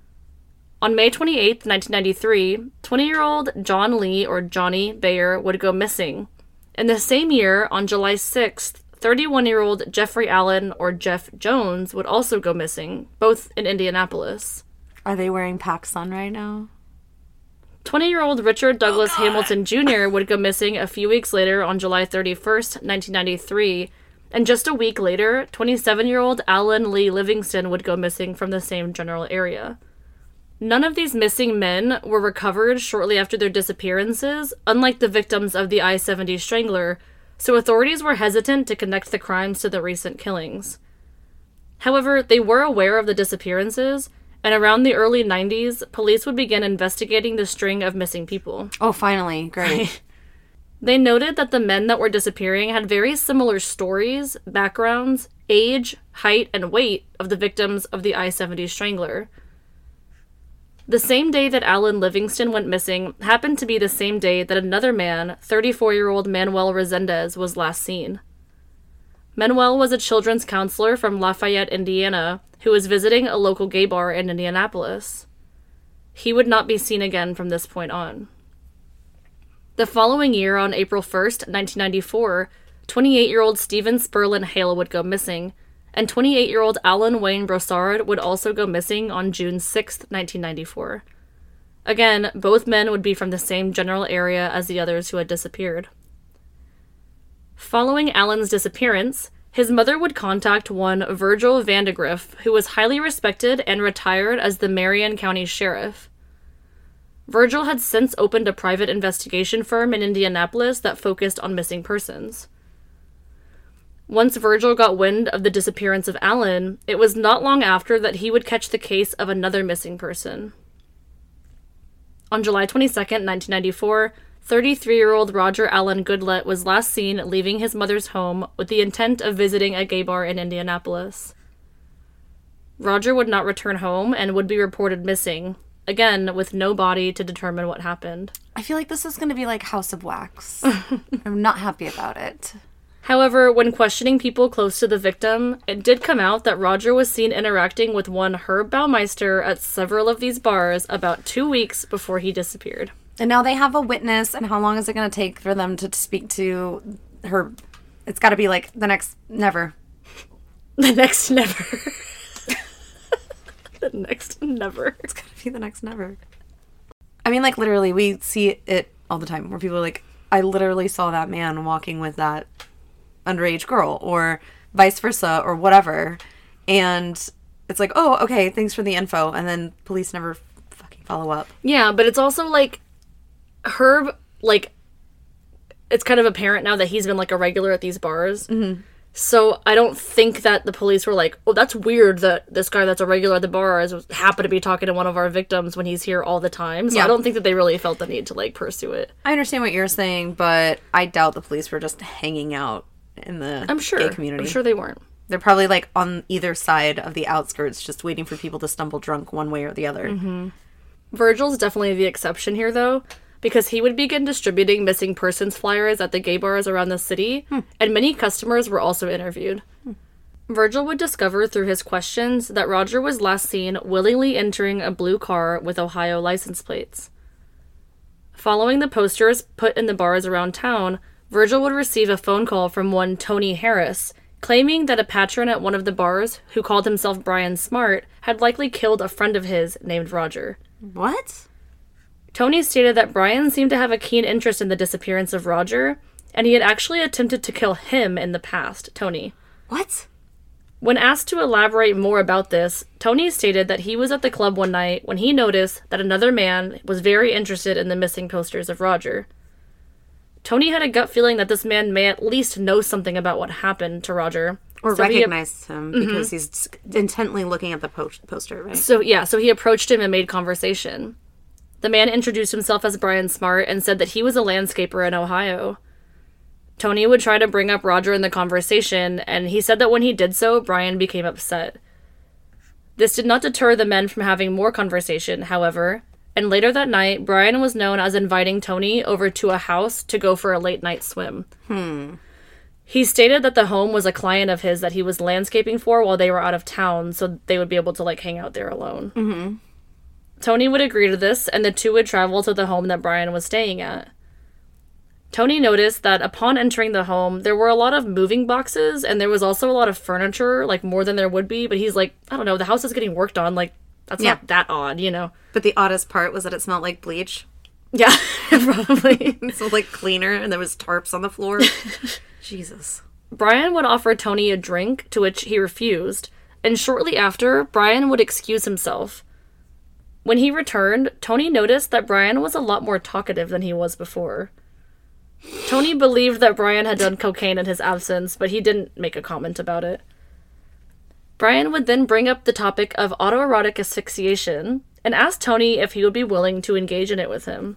On May twenty-eighth, nineteen ninety-three, twenty-year-old John Lee, or Johnny Bayer, would go missing. In the same year, on July sixth, thirty-one-year-old Jeffrey Allen, or Jeff Jones, would also go missing, both in Indianapolis. Are they wearing PacSun right now? twenty-year-old Richard Douglas Oh, Hamilton Junior would go missing a few weeks later on July thirty-first, nineteen ninety-three, and just a week later, twenty-seven-year-old Alan Lee Livingston would go missing from the same general area. None of these missing men were recovered shortly after their disappearances, unlike the victims of the I seventy Strangler, so authorities were hesitant to connect the crimes to the recent killings. However, they were aware of the disappearances, and around the early nineties, police would begin investigating the string of missing people. Oh, finally. Great. They noted that the men that were disappearing had very similar stories, backgrounds, age, height, and weight of the victims of the I seventy Strangler. The same day that Alan Livingston went missing happened to be the same day that another man, thirty-four-year-old Manuel Resendez, was last seen. Manuel was a children's counselor from Lafayette, Indiana, who was visiting a local gay bar in Indianapolis. He would not be seen again from this point on. The following year, on April first, nineteen ninety-four, twenty-eight-year-old Stephen Sperlin Hale would go missing, and twenty-eight-year-old Alan Wayne Brossard would also go missing on June sixth, nineteen ninety-four. Again, both men would be from the same general area as the others who had disappeared. Following Alan's disappearance, his mother would contact one Virgil Vandegrift, who was highly respected and retired as the Marion County Sheriff. Virgil had since opened a private investigation firm in Indianapolis that focused on missing persons. Once Virgil got wind of the disappearance of Alan, it was not long after that he would catch the case of another missing person. On July twenty-second, nineteen ninety-four, thirty-three-year-old Roger Allen Goodlett was last seen leaving his mother's home with the intent of visiting a gay bar in Indianapolis. Roger would not return home and would be reported missing, again with no body to determine what happened. I feel like this is going to be like House of Wax. I'm not happy about it. However, when questioning people close to the victim, it did come out that Roger was seen interacting with one Herb Baumeister at several of these bars about two weeks before he disappeared. And now they have a witness, and how long is it going to take for them to speak to her? It's got to be like the next never. The next never. The next never. It's gonna be the next never. I mean, like, literally, we see it all the time where people are like, I literally saw that man walking with that underage girl, or vice versa, or whatever. And it's like, oh, okay, thanks for the info. And then police never fucking follow up. Yeah, but it's also like, Herb, like, it's kind of apparent now that he's been, like, a regular at these bars. Mm-hmm. So I don't think that the police were like, oh, that's weird that this guy that's a regular at the bars happened to be talking to one of our victims when he's here all the time. So yeah. I don't think that they really felt the need to, like, pursue it. I understand what you're saying, but I doubt the police were just hanging out in the I'm sure. gay community. I'm sure they weren't. They're probably, like, on either side of the outskirts, just waiting for people to stumble drunk one way or the other. Mm-hmm. Virgil's definitely the exception here, though, because he would begin distributing missing persons flyers at the gay bars around the city, hmm. and many customers were also interviewed. Hmm. Virgil would discover through his questions that Roger was last seen willingly entering a blue car with Ohio license plates. Following the posters put in the bars around town, Virgil would receive a phone call from one Tony Harris, claiming that a patron at one of the bars, who called himself Brian Smart, had likely killed a friend of his named Roger. What? Tony stated that Brian seemed to have a keen interest in the disappearance of Roger, and he had actually attempted to kill him in the past, Tony. What? When asked to elaborate more about this, Tony stated that he was at the club one night when he noticed that another man was very interested in the missing posters of Roger. Tony had a gut feeling that this man may at least know something about what happened to Roger. Or so recognized he, him because mm-hmm. he's intently looking at the po- poster, right? So, yeah, so he approached him and made conversation. The man introduced himself as Brian Smart and said that he was a landscaper in Ohio. Tony would try to bring up Roger in the conversation, and he said that when he did so, Brian became upset. This did not deter the men from having more conversation, however, and later that night, Brian was known as inviting Tony over to a house to go for a late-night swim. Hmm. He stated that the home was a client of his that he was landscaping for while they were out of town, so they would be able to, like, hang out there alone. Mm-hmm. Tony would agree to this, and the two would travel to the home that Brian was staying at. Tony noticed that upon entering the home, there were a lot of moving boxes, and there was also a lot of furniture, like, more than there would be, but he's like, I don't know, the house is getting worked on, like, that's yeah. not that odd, you know? But the oddest part was that it smelled like bleach. Yeah, probably. It smelled like cleaner, and there was tarps on the floor. Jesus. Brian would offer Tony a drink, to which he refused, and shortly after, Brian would excuse himself. When he returned, Tony noticed that Brian was a lot more talkative than he was before. Tony believed that Brian had done cocaine in his absence, but he didn't make a comment about it. Brian would then bring up the topic of autoerotic asphyxiation and ask Tony if he would be willing to engage in it with him.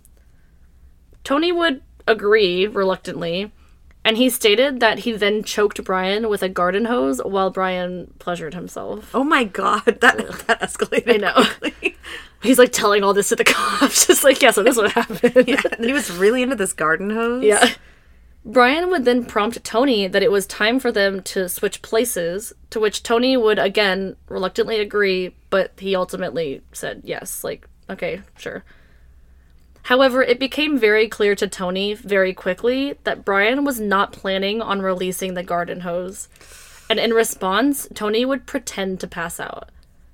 Tony would agree, reluctantly, and he stated that he then choked Brian with a garden hose while Brian pleasured himself. Oh my god, that, that escalated. I know. Quickly. He's, like, telling all this to the cops. Just like, yeah, so this is what happened. Yeah, and he was really into this garden hose? Yeah. Brian would then prompt Tony that it was time for them to switch places, to which Tony would, again, reluctantly agree, but he ultimately said yes, like, okay, sure. However, it became very clear to Tony very quickly that Brian was not planning on releasing the garden hose, and in response, Tony would pretend to pass out.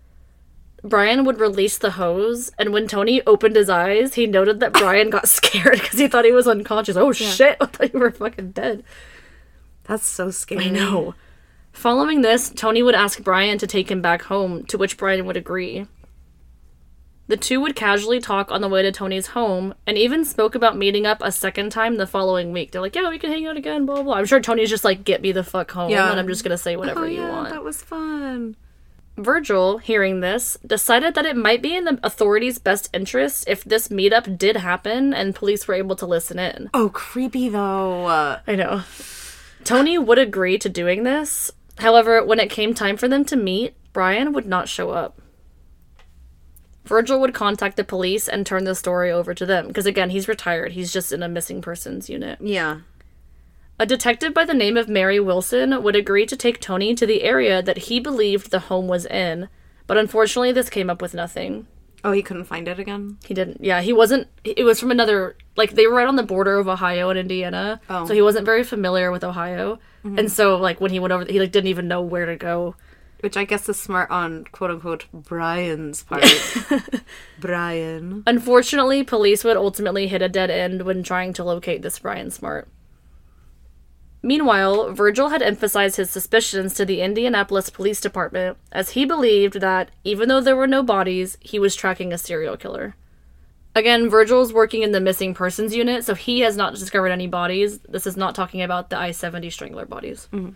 Brian would release the hose, and when Tony opened his eyes, he noted that Brian got scared because he thought he was unconscious. Oh, yeah. Shit, I thought you were fucking dead. That's so scary. I know. Following this, Tony would ask Brian to take him back home, to which Brian would agree. The two would casually talk on the way to Tony's home, and even spoke about meeting up a second time the following week. They're like, yeah, we can hang out again, blah, blah. I'm sure Tony's just like, get me the fuck home, yeah. and I'm just gonna say whatever oh, you yeah, want. That was fun. Virgil, hearing this, decided that it might be in the authorities' best interest if this meetup did happen and police were able to listen in. Oh, creepy, though. I know. Tony would agree to doing this. However, when it came time for them to meet, Brian would not show up. Virgil would contact the police and turn the story over to them, because again, he's retired. He's just in a missing persons unit. Yeah. A detective by the name of Mary Wilson would agree to take Tony to the area that he believed the home was in, but unfortunately this came up with nothing. Oh, he couldn't find it again? He didn't. Yeah, he wasn't... It was from another... Like, they were right on the border of Ohio and Indiana, oh. so he wasn't very familiar with Ohio. Mm-hmm. And so, like, when he went over... He, like, didn't even know where to go. Which I guess is smart on quote-unquote Brian's part. Brian. Unfortunately, police would ultimately hit a dead end when trying to locate this Brian Smart. Meanwhile, Virgil had emphasized his suspicions to the Indianapolis Police Department as he believed that, even though there were no bodies, he was tracking a serial killer. Again, Virgil's working in the missing persons unit, so he has not discovered any bodies. This is not talking about the I seventy Strangler bodies. Mm-hmm.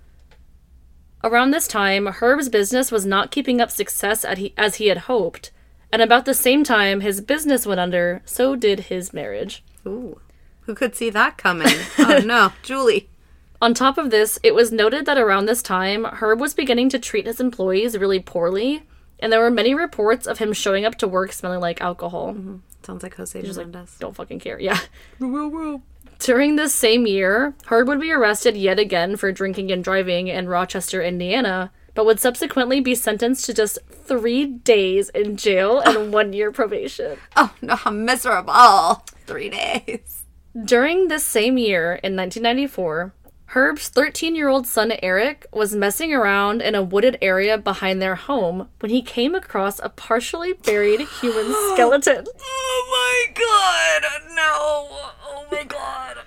Around this time, Herb's business was not keeping up success as he had hoped, and about the same time his business went under, so did his marriage. Ooh, who could see that coming? Oh no, Julie. On top of this, it was noted that around this time, Herb was beginning to treat his employees really poorly, and there were many reports of him showing up to work smelling like alcohol. Mm-hmm. Sounds like Jose Just Menendez. Like, don't fucking care, yeah. During this same year, Herb would be arrested yet again for drinking and driving in Rochester, Indiana, but would subsequently be sentenced to just three days in jail and one year probation. Oh no, I'm miserable. Three days. During this same year, in nineteen ninety-four, Herb's thirteen-year-old son Eric was messing around in a wooded area behind their home when he came across a partially buried human skeleton. Oh my god, no. Oh my god.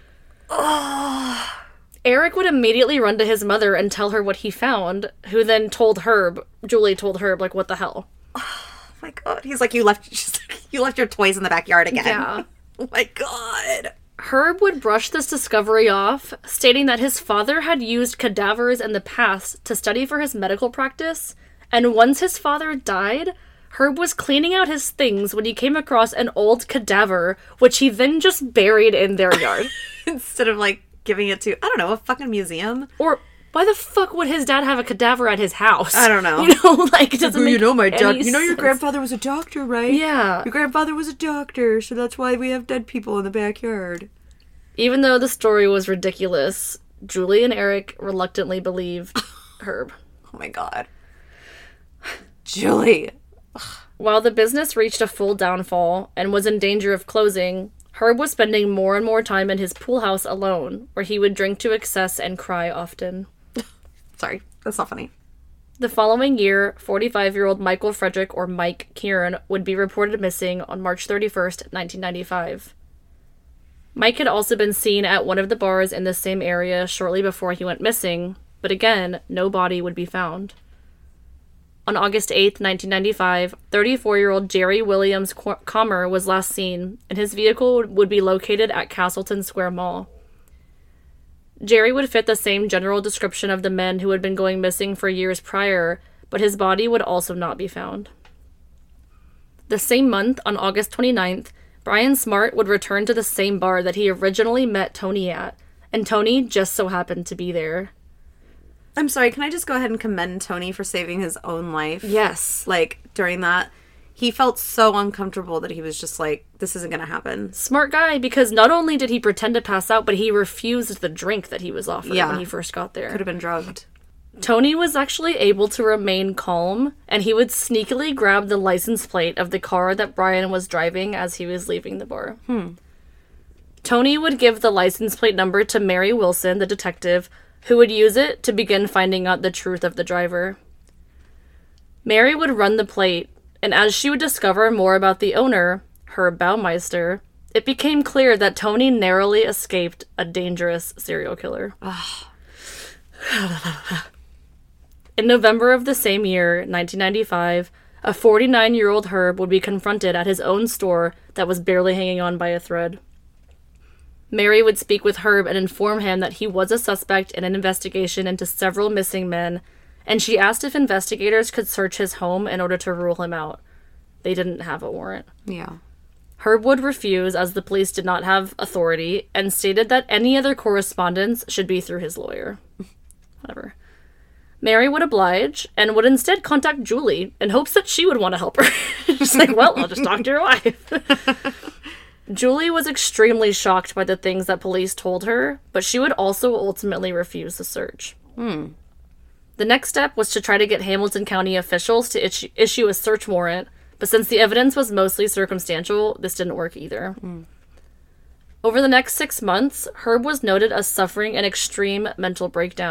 Oh. Eric would immediately run to his mother and tell her what he found, who then told Herb, Julie told Herb, like, what the hell? Oh my god. He's like, you left, just, you left your toys in the backyard again. Yeah. Oh my god. Herb would brush this discovery off, stating that his father had used cadavers in the past to study for his medical practice, and once his father died, Herb was cleaning out his things when he came across an old cadaver, which he then just buried in their yard. Instead of, like, giving it to, I don't know, a fucking museum? Or why the fuck would his dad have a cadaver at his house? I don't know. You know, like, it doesn't make You know my dad. any You know your sense. grandfather was a doctor, right? Yeah. Your grandfather was a doctor, so that's why we have dead people in the backyard. Even though the story was ridiculous, Julie and Eric reluctantly believed Herb. Oh my god. Julie. While the business reached a full downfall and was in danger of closing, Herb was spending more and more time in his pool house alone, where he would drink to excess and cry often. Sorry, that's not funny. The following year, forty-five-year-old Michael Frederick, or Mike Kieran, would be reported missing on March thirty-first, nineteen ninety-five. Mike had also been seen at one of the bars in the same area shortly before he went missing, but again, no body would be found. On August eighth, nineteen ninety-five, thirty-four-year-old Jerry Williams Comer was last seen, and his vehicle would be located at Castleton Square Mall. Jerry would fit the same general description of the men who had been going missing for years prior, but his body would also not be found. The same month, on August twenty-ninth, Brian Smart would return to the same bar that he originally met Tony at, and Tony just so happened to be there. I'm sorry, can I just go ahead and commend Tony for saving his own life? Yes. Like, during that, he felt so uncomfortable that he was just like, this isn't gonna happen. Smart guy, because not only did he pretend to pass out, but he refused the drink that he was offered Yeah. when he first got there. Could have been drugged. Tony was actually able to remain calm, and he would sneakily grab the license plate of the car that Brian was driving as he was leaving the bar. Hmm. Tony would give the license plate number to Mary Wilson, the detective, who would use it to begin finding out the truth of the driver. Mary would run the plate, and as she would discover more about the owner, Herb Baumeister, it became clear that Tony narrowly escaped a dangerous serial killer. In November of the same year, nineteen ninety-five, a forty-nine-year-old Herb would be confronted at his own store that was barely hanging on by a thread. Mary would speak with Herb and inform him that he was a suspect in an investigation into several missing men, and she asked if investigators could search his home in order to rule him out. They didn't have a warrant. Yeah. Herb would refuse, as the police did not have authority, and stated that any other correspondence should be through his lawyer. Whatever. Mary would oblige, and would instead contact Julie, in hopes that she would want to help her. She's like, well, I'll just talk to your wife. Julie was extremely shocked by the things that police told her, but she would also ultimately refuse the search. Hmm. The next step was to try to get Hamilton County officials to issue, issue a search warrant, but since the evidence was mostly circumstantial, this didn't work either. Hmm. Over the next six months, Herb was noted as suffering an extreme mental breakdown,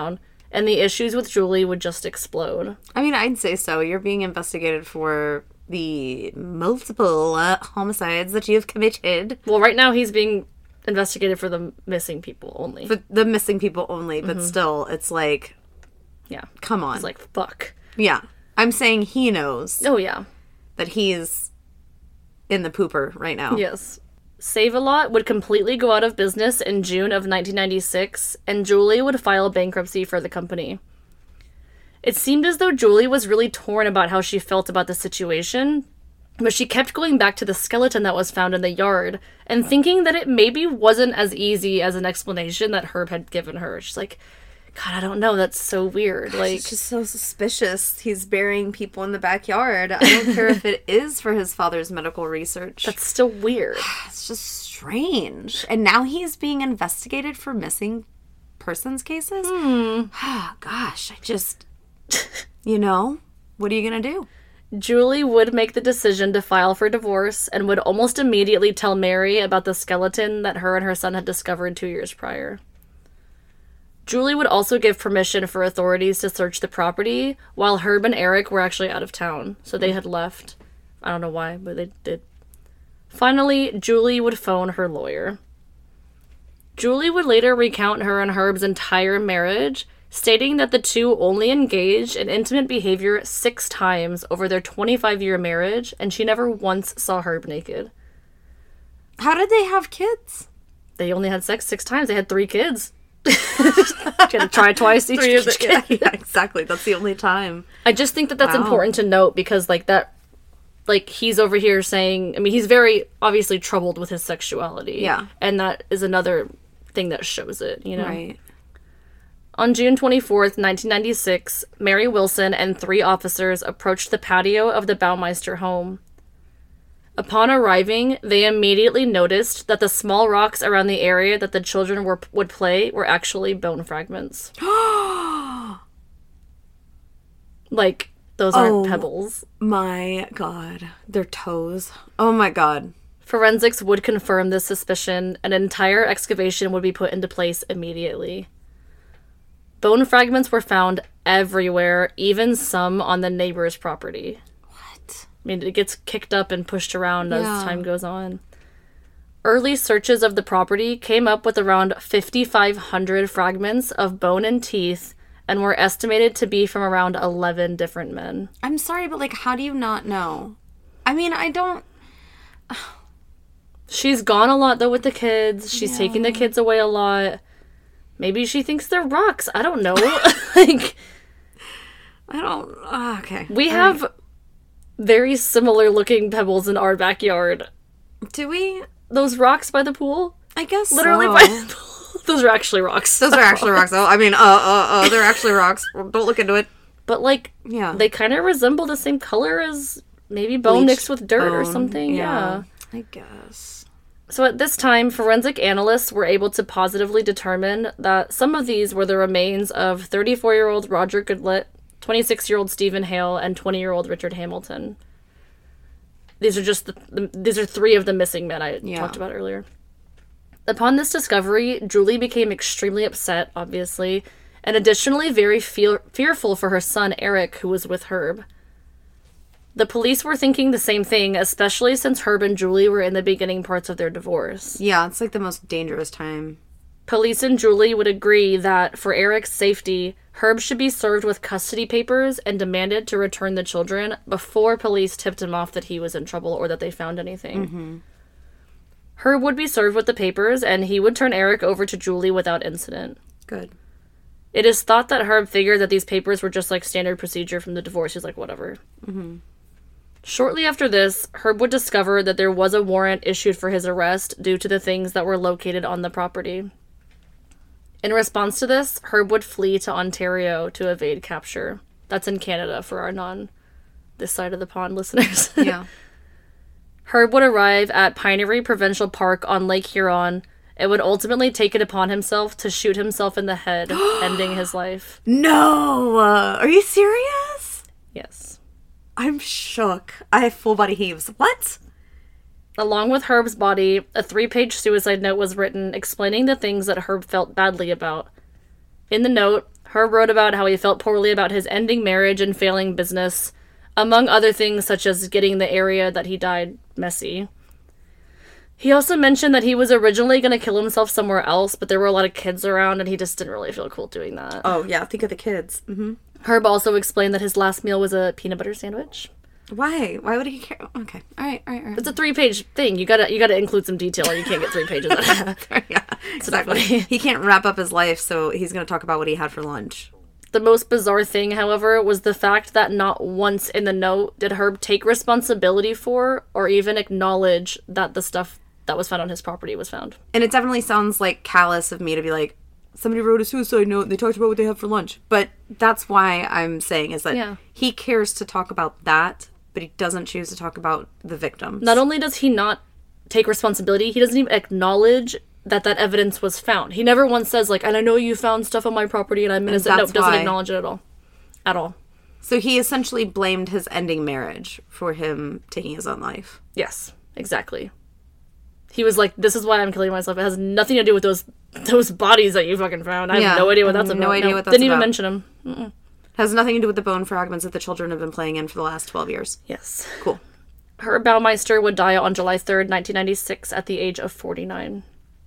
and the issues with Julie would just explode. I mean, I'd say so. You're being investigated for the multiple uh, homicides that you've committed. Well, right now he's being investigated for the missing people only. For the missing people only, but mm-hmm. still, it's like... Yeah. Come on. It's like, fuck. Yeah. I'm saying he knows. Oh, yeah. That he's in the pooper right now. Yes. Save-A-Lot would completely go out of business in June of nineteen ninety-six, and Julie would file bankruptcy for the company. It seemed as though Julie was really torn about how she felt about the situation, but she kept going back to the skeleton that was found in the yard, and thinking that it maybe wasn't as easy as an explanation that Herb had given her. She's like, God, I don't know, that's so weird. Like, it's just so suspicious. He's burying people in the backyard. I don't care if it is for his father's medical research. That's still weird. It's just strange. And now he's being investigated for missing persons cases? Hmm. Gosh, I just, you know, what are you going to do? Julie would make the decision to file for divorce and would almost immediately tell Mary about the skeleton that her and her son had discovered two years prior. Julie would also give permission for authorities to search the property while Herb and Eric were actually out of town, so they had left. I don't know why, but they did. Finally, Julie would phone her lawyer. Julie would later recount her and Herb's entire marriage, stating that the two only engaged in intimate behavior six times over their twenty-five-year marriage, and she never once saw Herb naked. How did they have kids? They only had sex six times. They had three kids. Gotta try twice each, each kid. Yeah, yeah, exactly. That's the only time. I just think that that's Wow. important to note because, like, that, like, he's over here saying, I mean, he's very obviously troubled with his sexuality. Yeah. And that is another thing that shows it, you know? Right. On June twenty-fourth, nineteen ninety-six, Mary Wilson and three officers approached the patio of the Baumeister home. Upon arriving, they immediately noticed that the small rocks around the area that the children were would play were actually bone fragments. Like, those aren't Oh. pebbles. My God. Their toes. Oh my God. Forensics would confirm this suspicion, and an entire excavation would be put into place immediately. Bone fragments were found everywhere, even some on the neighbor's property. What? I mean, it gets kicked up and pushed around as Yeah. time goes on. Early searches of the property came up with around fifty-five hundred fragments of bone and teeth and were estimated to be from around eleven different men. I'm sorry, but, like, how do you not know? I mean, I don't... She's gone a lot, though, with the kids. She's Yeah. taking the kids away a lot. Maybe she thinks they're rocks. I don't know. Like, I don't... Uh, okay. we All have right. very similar looking pebbles in our backyard. Do we? Those rocks by the pool? I guess Literally so. by the pool. Those are actually rocks. Those are actually rocks. Oh, I mean, uh, uh, uh, they're actually rocks. Don't look into it. But, like, Yeah. they kind of resemble the same color as maybe bone Bleached mixed with dirt or bone. something. Yeah. I guess. So at this time, forensic analysts were able to positively determine that some of these were the remains of thirty-four-year-old Roger Goodlett, twenty-six-year-old Stephen Hale, and twenty-year-old Richard Hamilton. These are just the, the these are three of the missing men I Yeah. talked about earlier. Upon this discovery, Julie became extremely upset, obviously, and additionally very fear- fearful for her son Eric, who was with Herb. The police were thinking the same thing, especially since Herb and Julie were in the beginning parts of their divorce. Yeah, it's like the most dangerous time. Police and Julie would agree that, for Eric's safety, Herb should be served with custody papers and demanded to return the children before police tipped him off that he was in trouble or that they found anything. Mm-hmm. Herb would be served with the papers, and he would turn Eric over to Julie without incident. Good. It is thought that Herb figured that these papers were just like standard procedure from the divorce. He's like, whatever. Mm-hmm. Shortly after this, Herb would discover that there was a warrant issued for his arrest due to the things that were located on the property. In response to this, Herb would flee to Ontario to evade capture. That's in Canada for our non this side of the pond listeners. Yeah. Herb would arrive at Pinery Provincial Park on Lake Huron and would ultimately take it upon himself to shoot himself in the head, ending his life. No! Uh, are you serious? Yes. I'm shook. I have full body heaves. What? Along with Herb's body, a three-page suicide note was written explaining the things that Herb felt badly about. In the note, Herb wrote about how he felt poorly about his ending marriage and failing business, among other things such as getting the area that he died messy. He also mentioned that he was originally going to kill himself somewhere else, but there were a lot of kids around and he just didn't really feel cool doing that. Oh, yeah, think of the kids. Mm-hmm. Herb also explained that his last meal was a peanut butter sandwich. Why? Why would he care? Okay. All right, all right, all right. It's a three-page thing. You gotta you gotta include some detail or you can't get three pages out of it. Yeah, exactly. He can't wrap up his life, so he's going to talk about what he had for lunch. The most bizarre thing, however, was the fact that not once in the note did Herb take responsibility for or even acknowledge that the stuff that was found on his property was found. And it definitely sounds like callous of me to be like, somebody wrote a suicide note and they talked about what they have for lunch. But that's why I'm saying is that Yeah. he cares to talk about that, but he doesn't choose to talk about the victims. Not only does he not take responsibility, he doesn't even acknowledge that that evidence was found. He never once says, like, and I know you found stuff on my property and I'm innocent. No, doesn't why. acknowledge it at all. At all. So he essentially blamed his ending marriage for him taking his own life. Yes, exactly. He was like, this is why I'm killing myself. It has nothing to do with those those bodies that you fucking found. I have Yeah, no idea what I have that's no about. idea what that's Didn't even about. mention him. Mm-mm. Has nothing to do with the bone fragments that the children have been playing in for the last twelve years. Yes. Cool. Herb Baumeister would die on July third, nineteen ninety-six at the age of forty-nine.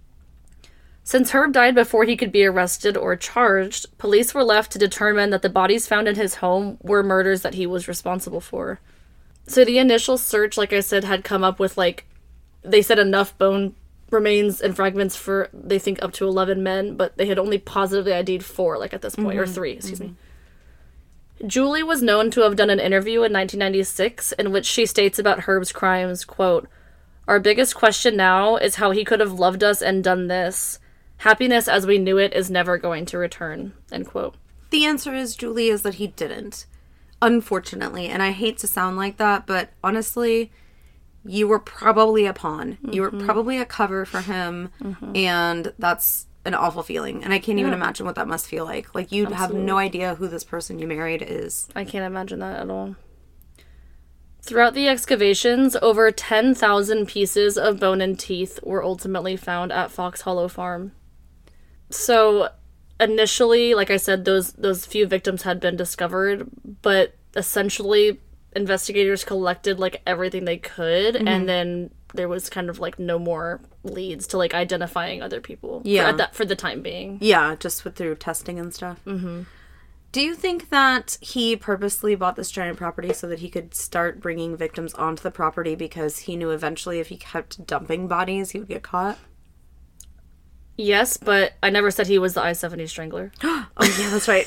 Since Herb died before he could be arrested or charged, police were left to determine that the bodies found in his home were murders that he was responsible for. So the initial search, like I said, had come up with, like, they said enough bone remains and fragments for, they think, up to eleven men, but they had only positively I D'd four, like, at this point, mm-hmm. or three, excuse mm-hmm. me. Julie was known to have done an interview in nineteen ninety-six in which she states about Herb's crimes, quote, "Our biggest question now is how he could have loved us and done this. Happiness as we knew it is never going to return," end quote. The answer is, Julie, is that he didn't. Unfortunately, and I hate to sound like that, but honestly, you were probably a pawn. Mm-hmm. You were probably a cover for him, mm-hmm. and that's an awful feeling. And I can't yeah. even imagine what that must feel like. Like, you have no idea who this person you married is. I can't imagine that at all. Throughout the excavations, over ten thousand pieces of bone and teeth were ultimately found at Fox Hollow Farm. So, initially, like I said, those those few victims had been discovered, but essentially, investigators collected, like, everything they could, mm-hmm. and then there was kind of, like, no more leads to, like, identifying other people. Yeah. For, at that, for the time being. Yeah, just with through testing and stuff. Mm-hmm. Do you think that he purposely bought this giant property so that he could start bringing victims onto the property because he knew eventually if he kept dumping bodies, he would get caught? Yes, but I never said he was the I seventy Strangler. Oh, yeah, that's right.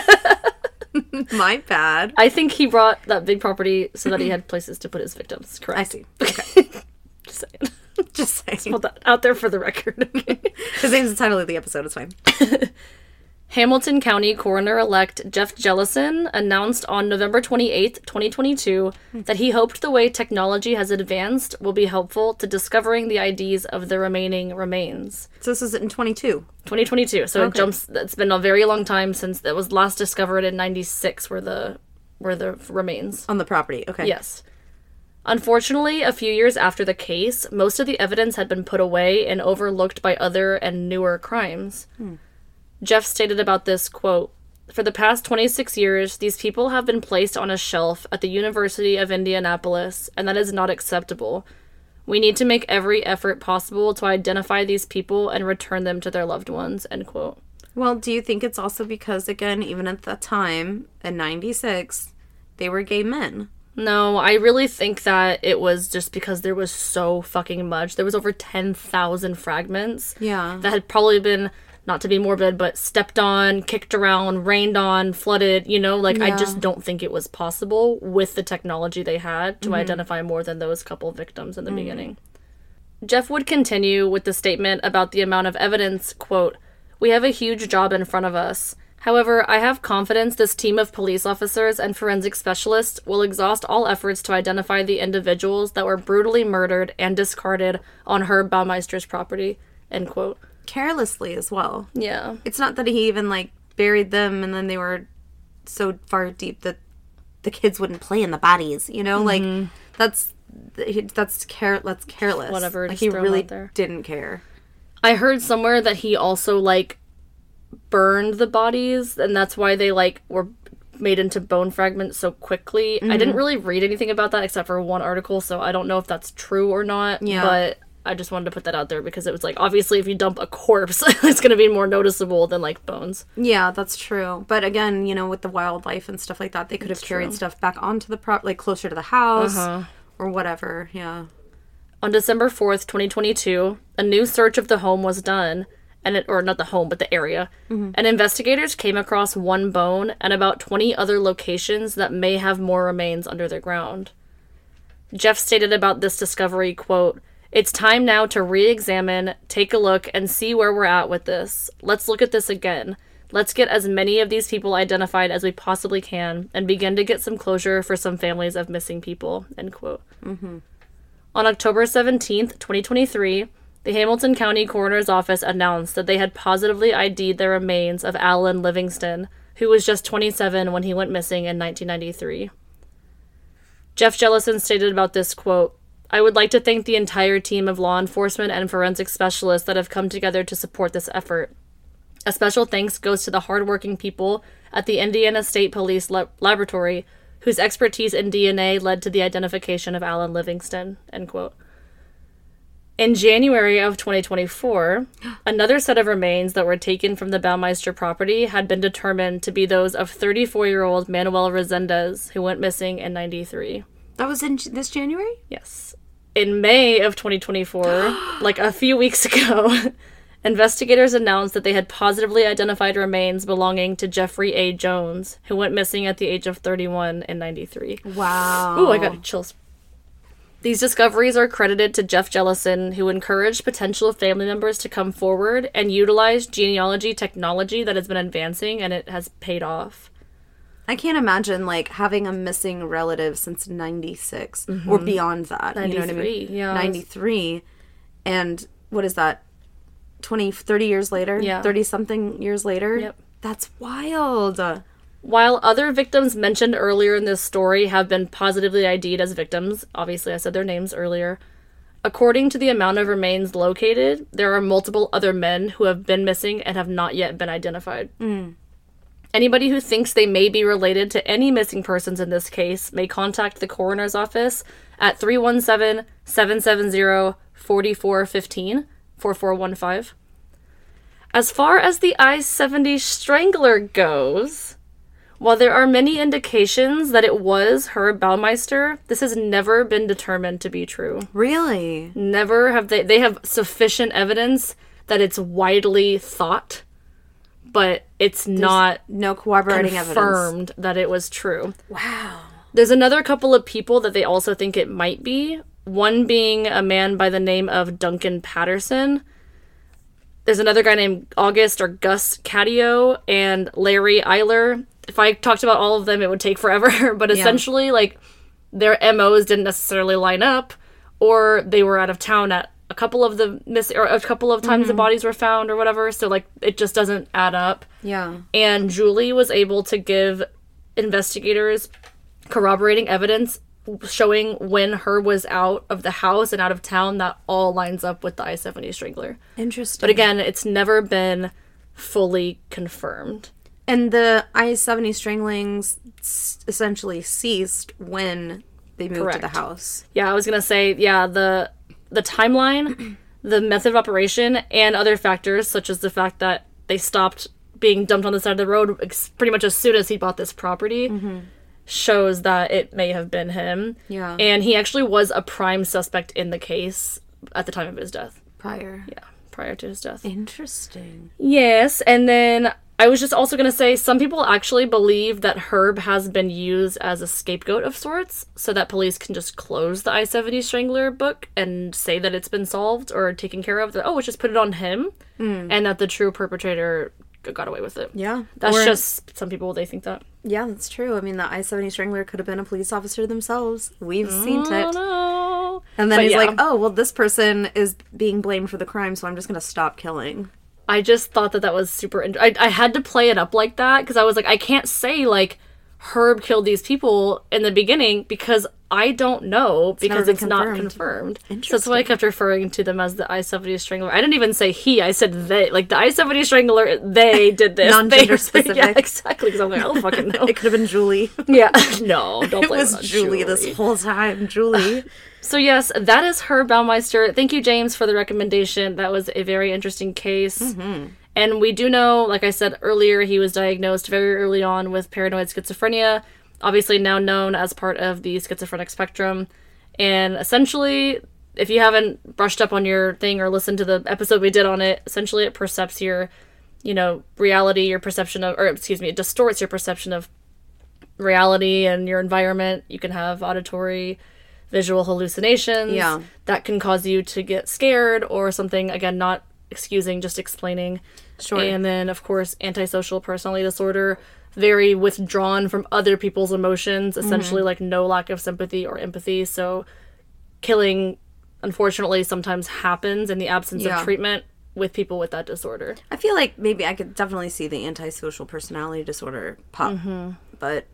My bad. I think he brought that big property so that he had places to put his victims. Correct. I see. Okay. Just saying. Just saying. Just put that out there for the record. Okay. His name's the title of the episode. It's fine. Hamilton County Coroner-elect Jeff Jellison announced on November twenty-eighth, twenty twenty-two, that he hoped the way technology has advanced will be helpful to discovering the I Ds of the remaining remains. So this is in twenty-two? twenty twenty-two. So okay. it jumps. It's been a very long time since it was last discovered in ninety-six, were the were the remains on the property. Okay. Yes. Unfortunately, a few years after the case, most of the evidence had been put away and overlooked by other and newer crimes. Hmm. Jeff stated about this, quote, "For the past twenty-six years, these people have been placed on a shelf at the University of Indianapolis, and that is not acceptable. We need to make every effort possible to identify these people and return them to their loved ones," end quote. Well, do you think it's also because, again, even at that time, in ninety-six, they were gay men? No, I really think that it was just because there was so fucking much. There was over ten thousand fragments. Yeah. That had probably been, not to be morbid, but stepped on, kicked around, rained on, flooded, you know? Like, yeah. I just don't think it was possible with the technology they had to mm-hmm. identify more than those couple victims in the mm-hmm. beginning. Jeff would continue with the statement about the amount of evidence, quote, "We have a huge job in front of us. However, I have confidence this team of police officers and forensic specialists will exhaust all efforts to identify the individuals that were brutally murdered and discarded on Herb Baumeister's property," end quote. Carelessly as well. Yeah. It's not that he even, like, buried them and then they were so far deep that the kids wouldn't play in the bodies, you know? Mm-hmm. Like, that's that's care that's careless. Whatever. Like, he really didn't care. I heard somewhere that he also, like, burned the bodies, and that's why they, like, were made into bone fragments so quickly. Mm-hmm. I didn't really read anything about that except for one article, so I don't know if that's true or not. Yeah. But I just wanted to put that out there because it was like, obviously, if you dump a corpse, it's going to be more noticeable than, like, bones. Yeah, that's true. But again, you know, with the wildlife and stuff like that, they could have carried true. stuff back onto the prop, like, closer to the house uh-huh. or whatever. Yeah. On December fourth, twenty twenty-two, a new search of the home was done. And it, or not the home, but the area. Mm-hmm. And investigators came across one bone and about twenty other locations that may have more remains under the ground. Jeff stated about this discovery, quote, "It's time now to re-examine, take a look, and see where we're at with this. Let's look at this again. Let's get as many of these people identified as we possibly can and begin to get some closure for some families of missing people," end quote. Mm-hmm. On October seventeenth, twenty twenty-three, the Hamilton County Coroner's Office announced that they had positively I D'd the remains of Alan Livingston, who was just twenty-seven when he went missing in nineteen ninety-three. Jeff Jellison stated about this, quote, "I would like to thank the entire team of law enforcement and forensic specialists that have come together to support this effort. A special thanks goes to the hardworking people at the Indiana State Police La- Laboratory, whose expertise in D N A led to the identification of Alan Livingston," end quote. In January of twenty twenty-four, another set of remains that were taken from the Baumeister property had been determined to be those of thirty-four-year-old Manuel Resendez, who went missing in ninety-three. That was in this January? Yes. In May of twenty twenty-four, like a few weeks ago, investigators announced that they had positively identified remains belonging to Jeffrey A. Jones, who went missing at the age of thirty-one in ninety-three. Wow. Ooh, I got chills. These discoveries are credited to Jeff Jellison, who encouraged potential family members to come forward and utilize genealogy technology that has been advancing, and it has paid off. I can't imagine, like, having a missing relative since ninety-six, mm-hmm. or beyond that. ninety-three, you know what I mean? Yeah. ninety-three, and what is that, twenty, thirty years later? Yeah. thirty-something years later? Yep. That's wild. While other victims mentioned earlier in this story have been positively I D'd as victims, obviously I said their names earlier, according to the amount of remains located, there are multiple other men who have been missing and have not yet been identified. Mm. Anybody who thinks they may be related to any missing persons in this case may contact the coroner's office at three one seven, seven seven zero, four four one five, four four one five. As far as the I seventy Strangler goes, while there are many indications that it was Herb Baumeister, this has never been determined to be true. Really? Never have they... They have sufficient evidence that it's widely thought, but it's There's not no corroborating confirmed evidence. That it was true. Wow. There's another couple of people that they also think it might be. One being a man by the name of Duncan Patterson. There's another guy named August or Gus Caddio and Larry Eiler. If I talked about all of them, it would take forever. But essentially, yeah. like, their M Os didn't necessarily line up, or they were out of town at a couple of the miss or a couple of times mm-hmm. the bodies were found or whatever. So, like, it just doesn't add up. Yeah. And Julie was able to give investigators corroborating evidence showing when Herb was out of the house and out of town that all lines up with the I seventy Strangler. Interesting. But again, it's never been fully confirmed. And the I seventy Stranglings essentially ceased when they moved Correct. to the house. Yeah, I was going to say, yeah, the the timeline, the method of operation, and other factors, such as the fact that they stopped being dumped on the side of the road pretty much as soon as he bought this property, mm-hmm. shows that it may have been him. Yeah. And he actually was a prime suspect in the case at the time of his death. Prior. Yeah, prior to his death. Interesting. Yes, and then I was just also going to say, some people actually believe that Herb has been used as a scapegoat of sorts, so that police can just close the I seventy Strangler book and say that it's been solved or taken care of, that, oh, let's just put it on him, mm. and that the true perpetrator got away with it. Yeah. That's or, just, some people, they think that. Yeah, that's true. I mean, the I seventy Strangler could have been a police officer themselves. We've mm, seen it. No. And then but he's yeah. like, oh, well, this person is being blamed for the crime, so I'm just going to stop killing. I just thought that that was super... In- I, I had to play it up like that, because I was like, I can't say, like, Herb killed these people in the beginning because I don't know because never it's been not confirmed. confirmed. So that's why I kept referring to them as the I seventy Strangler. I didn't even say he, I said they. Like, the I seventy Strangler, they did this. Non-gender They- specific. Yeah, exactly. Because I'm like, I don't fucking know. It could have been Julie. Yeah. No, don't It blame was it on Julie this whole time. Julie. So yes, that is Herb Baumeister. Thank you, James, for the recommendation. That was a very interesting case. Mm-hmm. And we do know, like I said earlier, he was diagnosed very early on with paranoid schizophrenia, obviously now known as part of the schizophrenic spectrum. And essentially, if you haven't brushed up on your thing or listened to the episode we did on it, essentially it percepts your, you know, reality, your perception of, or excuse me, it distorts your perception of reality and your environment. You can have auditory, visual hallucinations. Yeah. That can cause you to get scared or something, again, not excusing, just explaining. Sure. And then, of course, antisocial personality disorder, very withdrawn from other people's emotions, essentially Mm-hmm. like no lack of sympathy or empathy. So killing, unfortunately, sometimes happens in the absence Yeah. of treatment with people with that disorder. I feel like maybe I could definitely see the antisocial personality disorder pop. Mm-hmm. But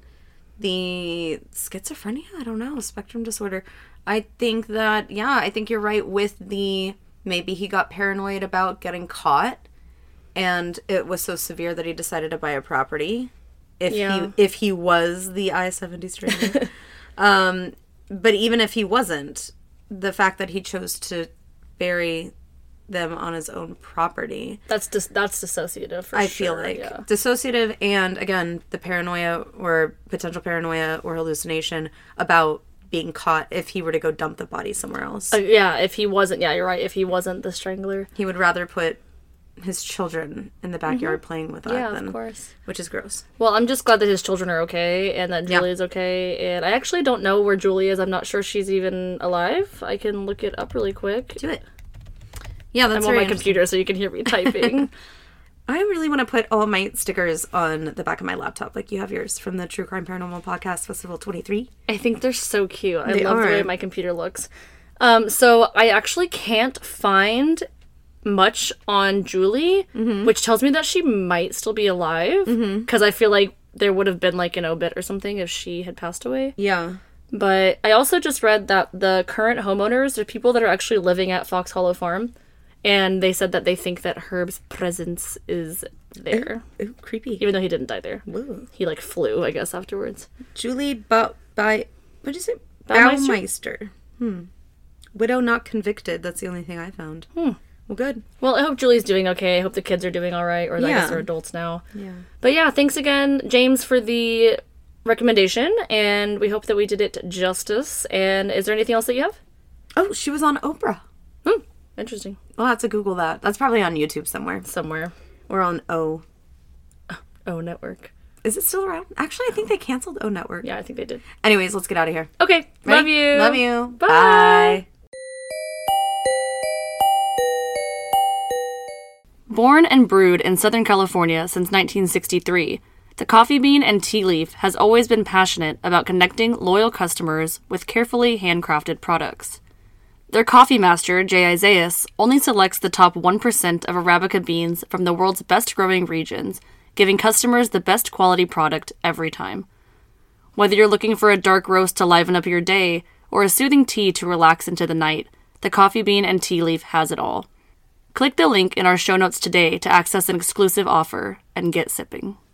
the schizophrenia, I don't know, spectrum disorder. I think that, yeah, I think you're right with the, maybe he got paranoid about getting caught and it was so severe that he decided to buy a property. If Yeah. he if he was the I seventy stranger. um, but even if he wasn't, the fact that he chose to bury them on his own property. That's dis- that's dissociative for I sure. feel like yeah. dissociative, and again, the paranoia or potential paranoia or hallucination about being caught if he were to go dump the body somewhere else. Uh, yeah, if he wasn't, yeah, you're right. If he wasn't the strangler. He would rather put his children in the backyard playing with that Yeah, than, of course. which is gross. Well, I'm just glad that his children are okay and that Yeah. Julie is okay. And I actually don't know where Julie is. I'm not sure she's even alive. I can look it up really quick. Do it. Yeah, that's I'm on very my interesting. computer so you can hear me typing. I really want to put all of my stickers on the back of my laptop, like you have yours from the True Crime Paranormal Podcast Festival twenty-three. I think they're so cute. I They love the way are. my computer looks. Um, so I actually can't find much on Julie, Mm-hmm. which tells me that she might still be alive. Because I feel like there would have been like an obit or something if she had passed away. Yeah. But I also just read that the current homeowners are people that are actually living at Fox Hollow Farm. And they said that they think that Herb's presence is there. Ooh, creepy. Even though he didn't die there. Woo. He, like, flew, I guess, afterwards. Julie ba- by what is it? Baumeister? Baumeister. Hmm. Widow not convicted. That's the only thing I found. Hmm. Well, good. Well, I hope Julie's doing okay. I hope the kids are doing all right. Or I Yeah. guess they're adults now. Yeah. But yeah, thanks again, James, for the recommendation. And we hope that we did it justice. And is there anything else that you have? Oh, she was on Oprah. Hmm. Interesting. We'll have to Google that. That's probably on YouTube somewhere. Somewhere. Or on O. Oh, network. Is it still around? Actually, I think they canceled O Network. Yeah, I think they did. Anyways, let's get out of here. Okay. Ready? Love you. Love you. Bye. Bye. Born and brewed in Southern California since nineteen sixty-three, the Coffee Bean and Tea Leaf has always been passionate about connecting loyal customers with carefully handcrafted products. Their coffee master, Jay Isaias, only selects the top one percent of Arabica beans from the world's best growing regions, giving customers the best quality product every time. Whether you're looking for a dark roast to liven up your day or a soothing tea to relax into the night, the Coffee Bean and Tea Leaf has it all. Click the link in our show notes today to access an exclusive offer and get sipping.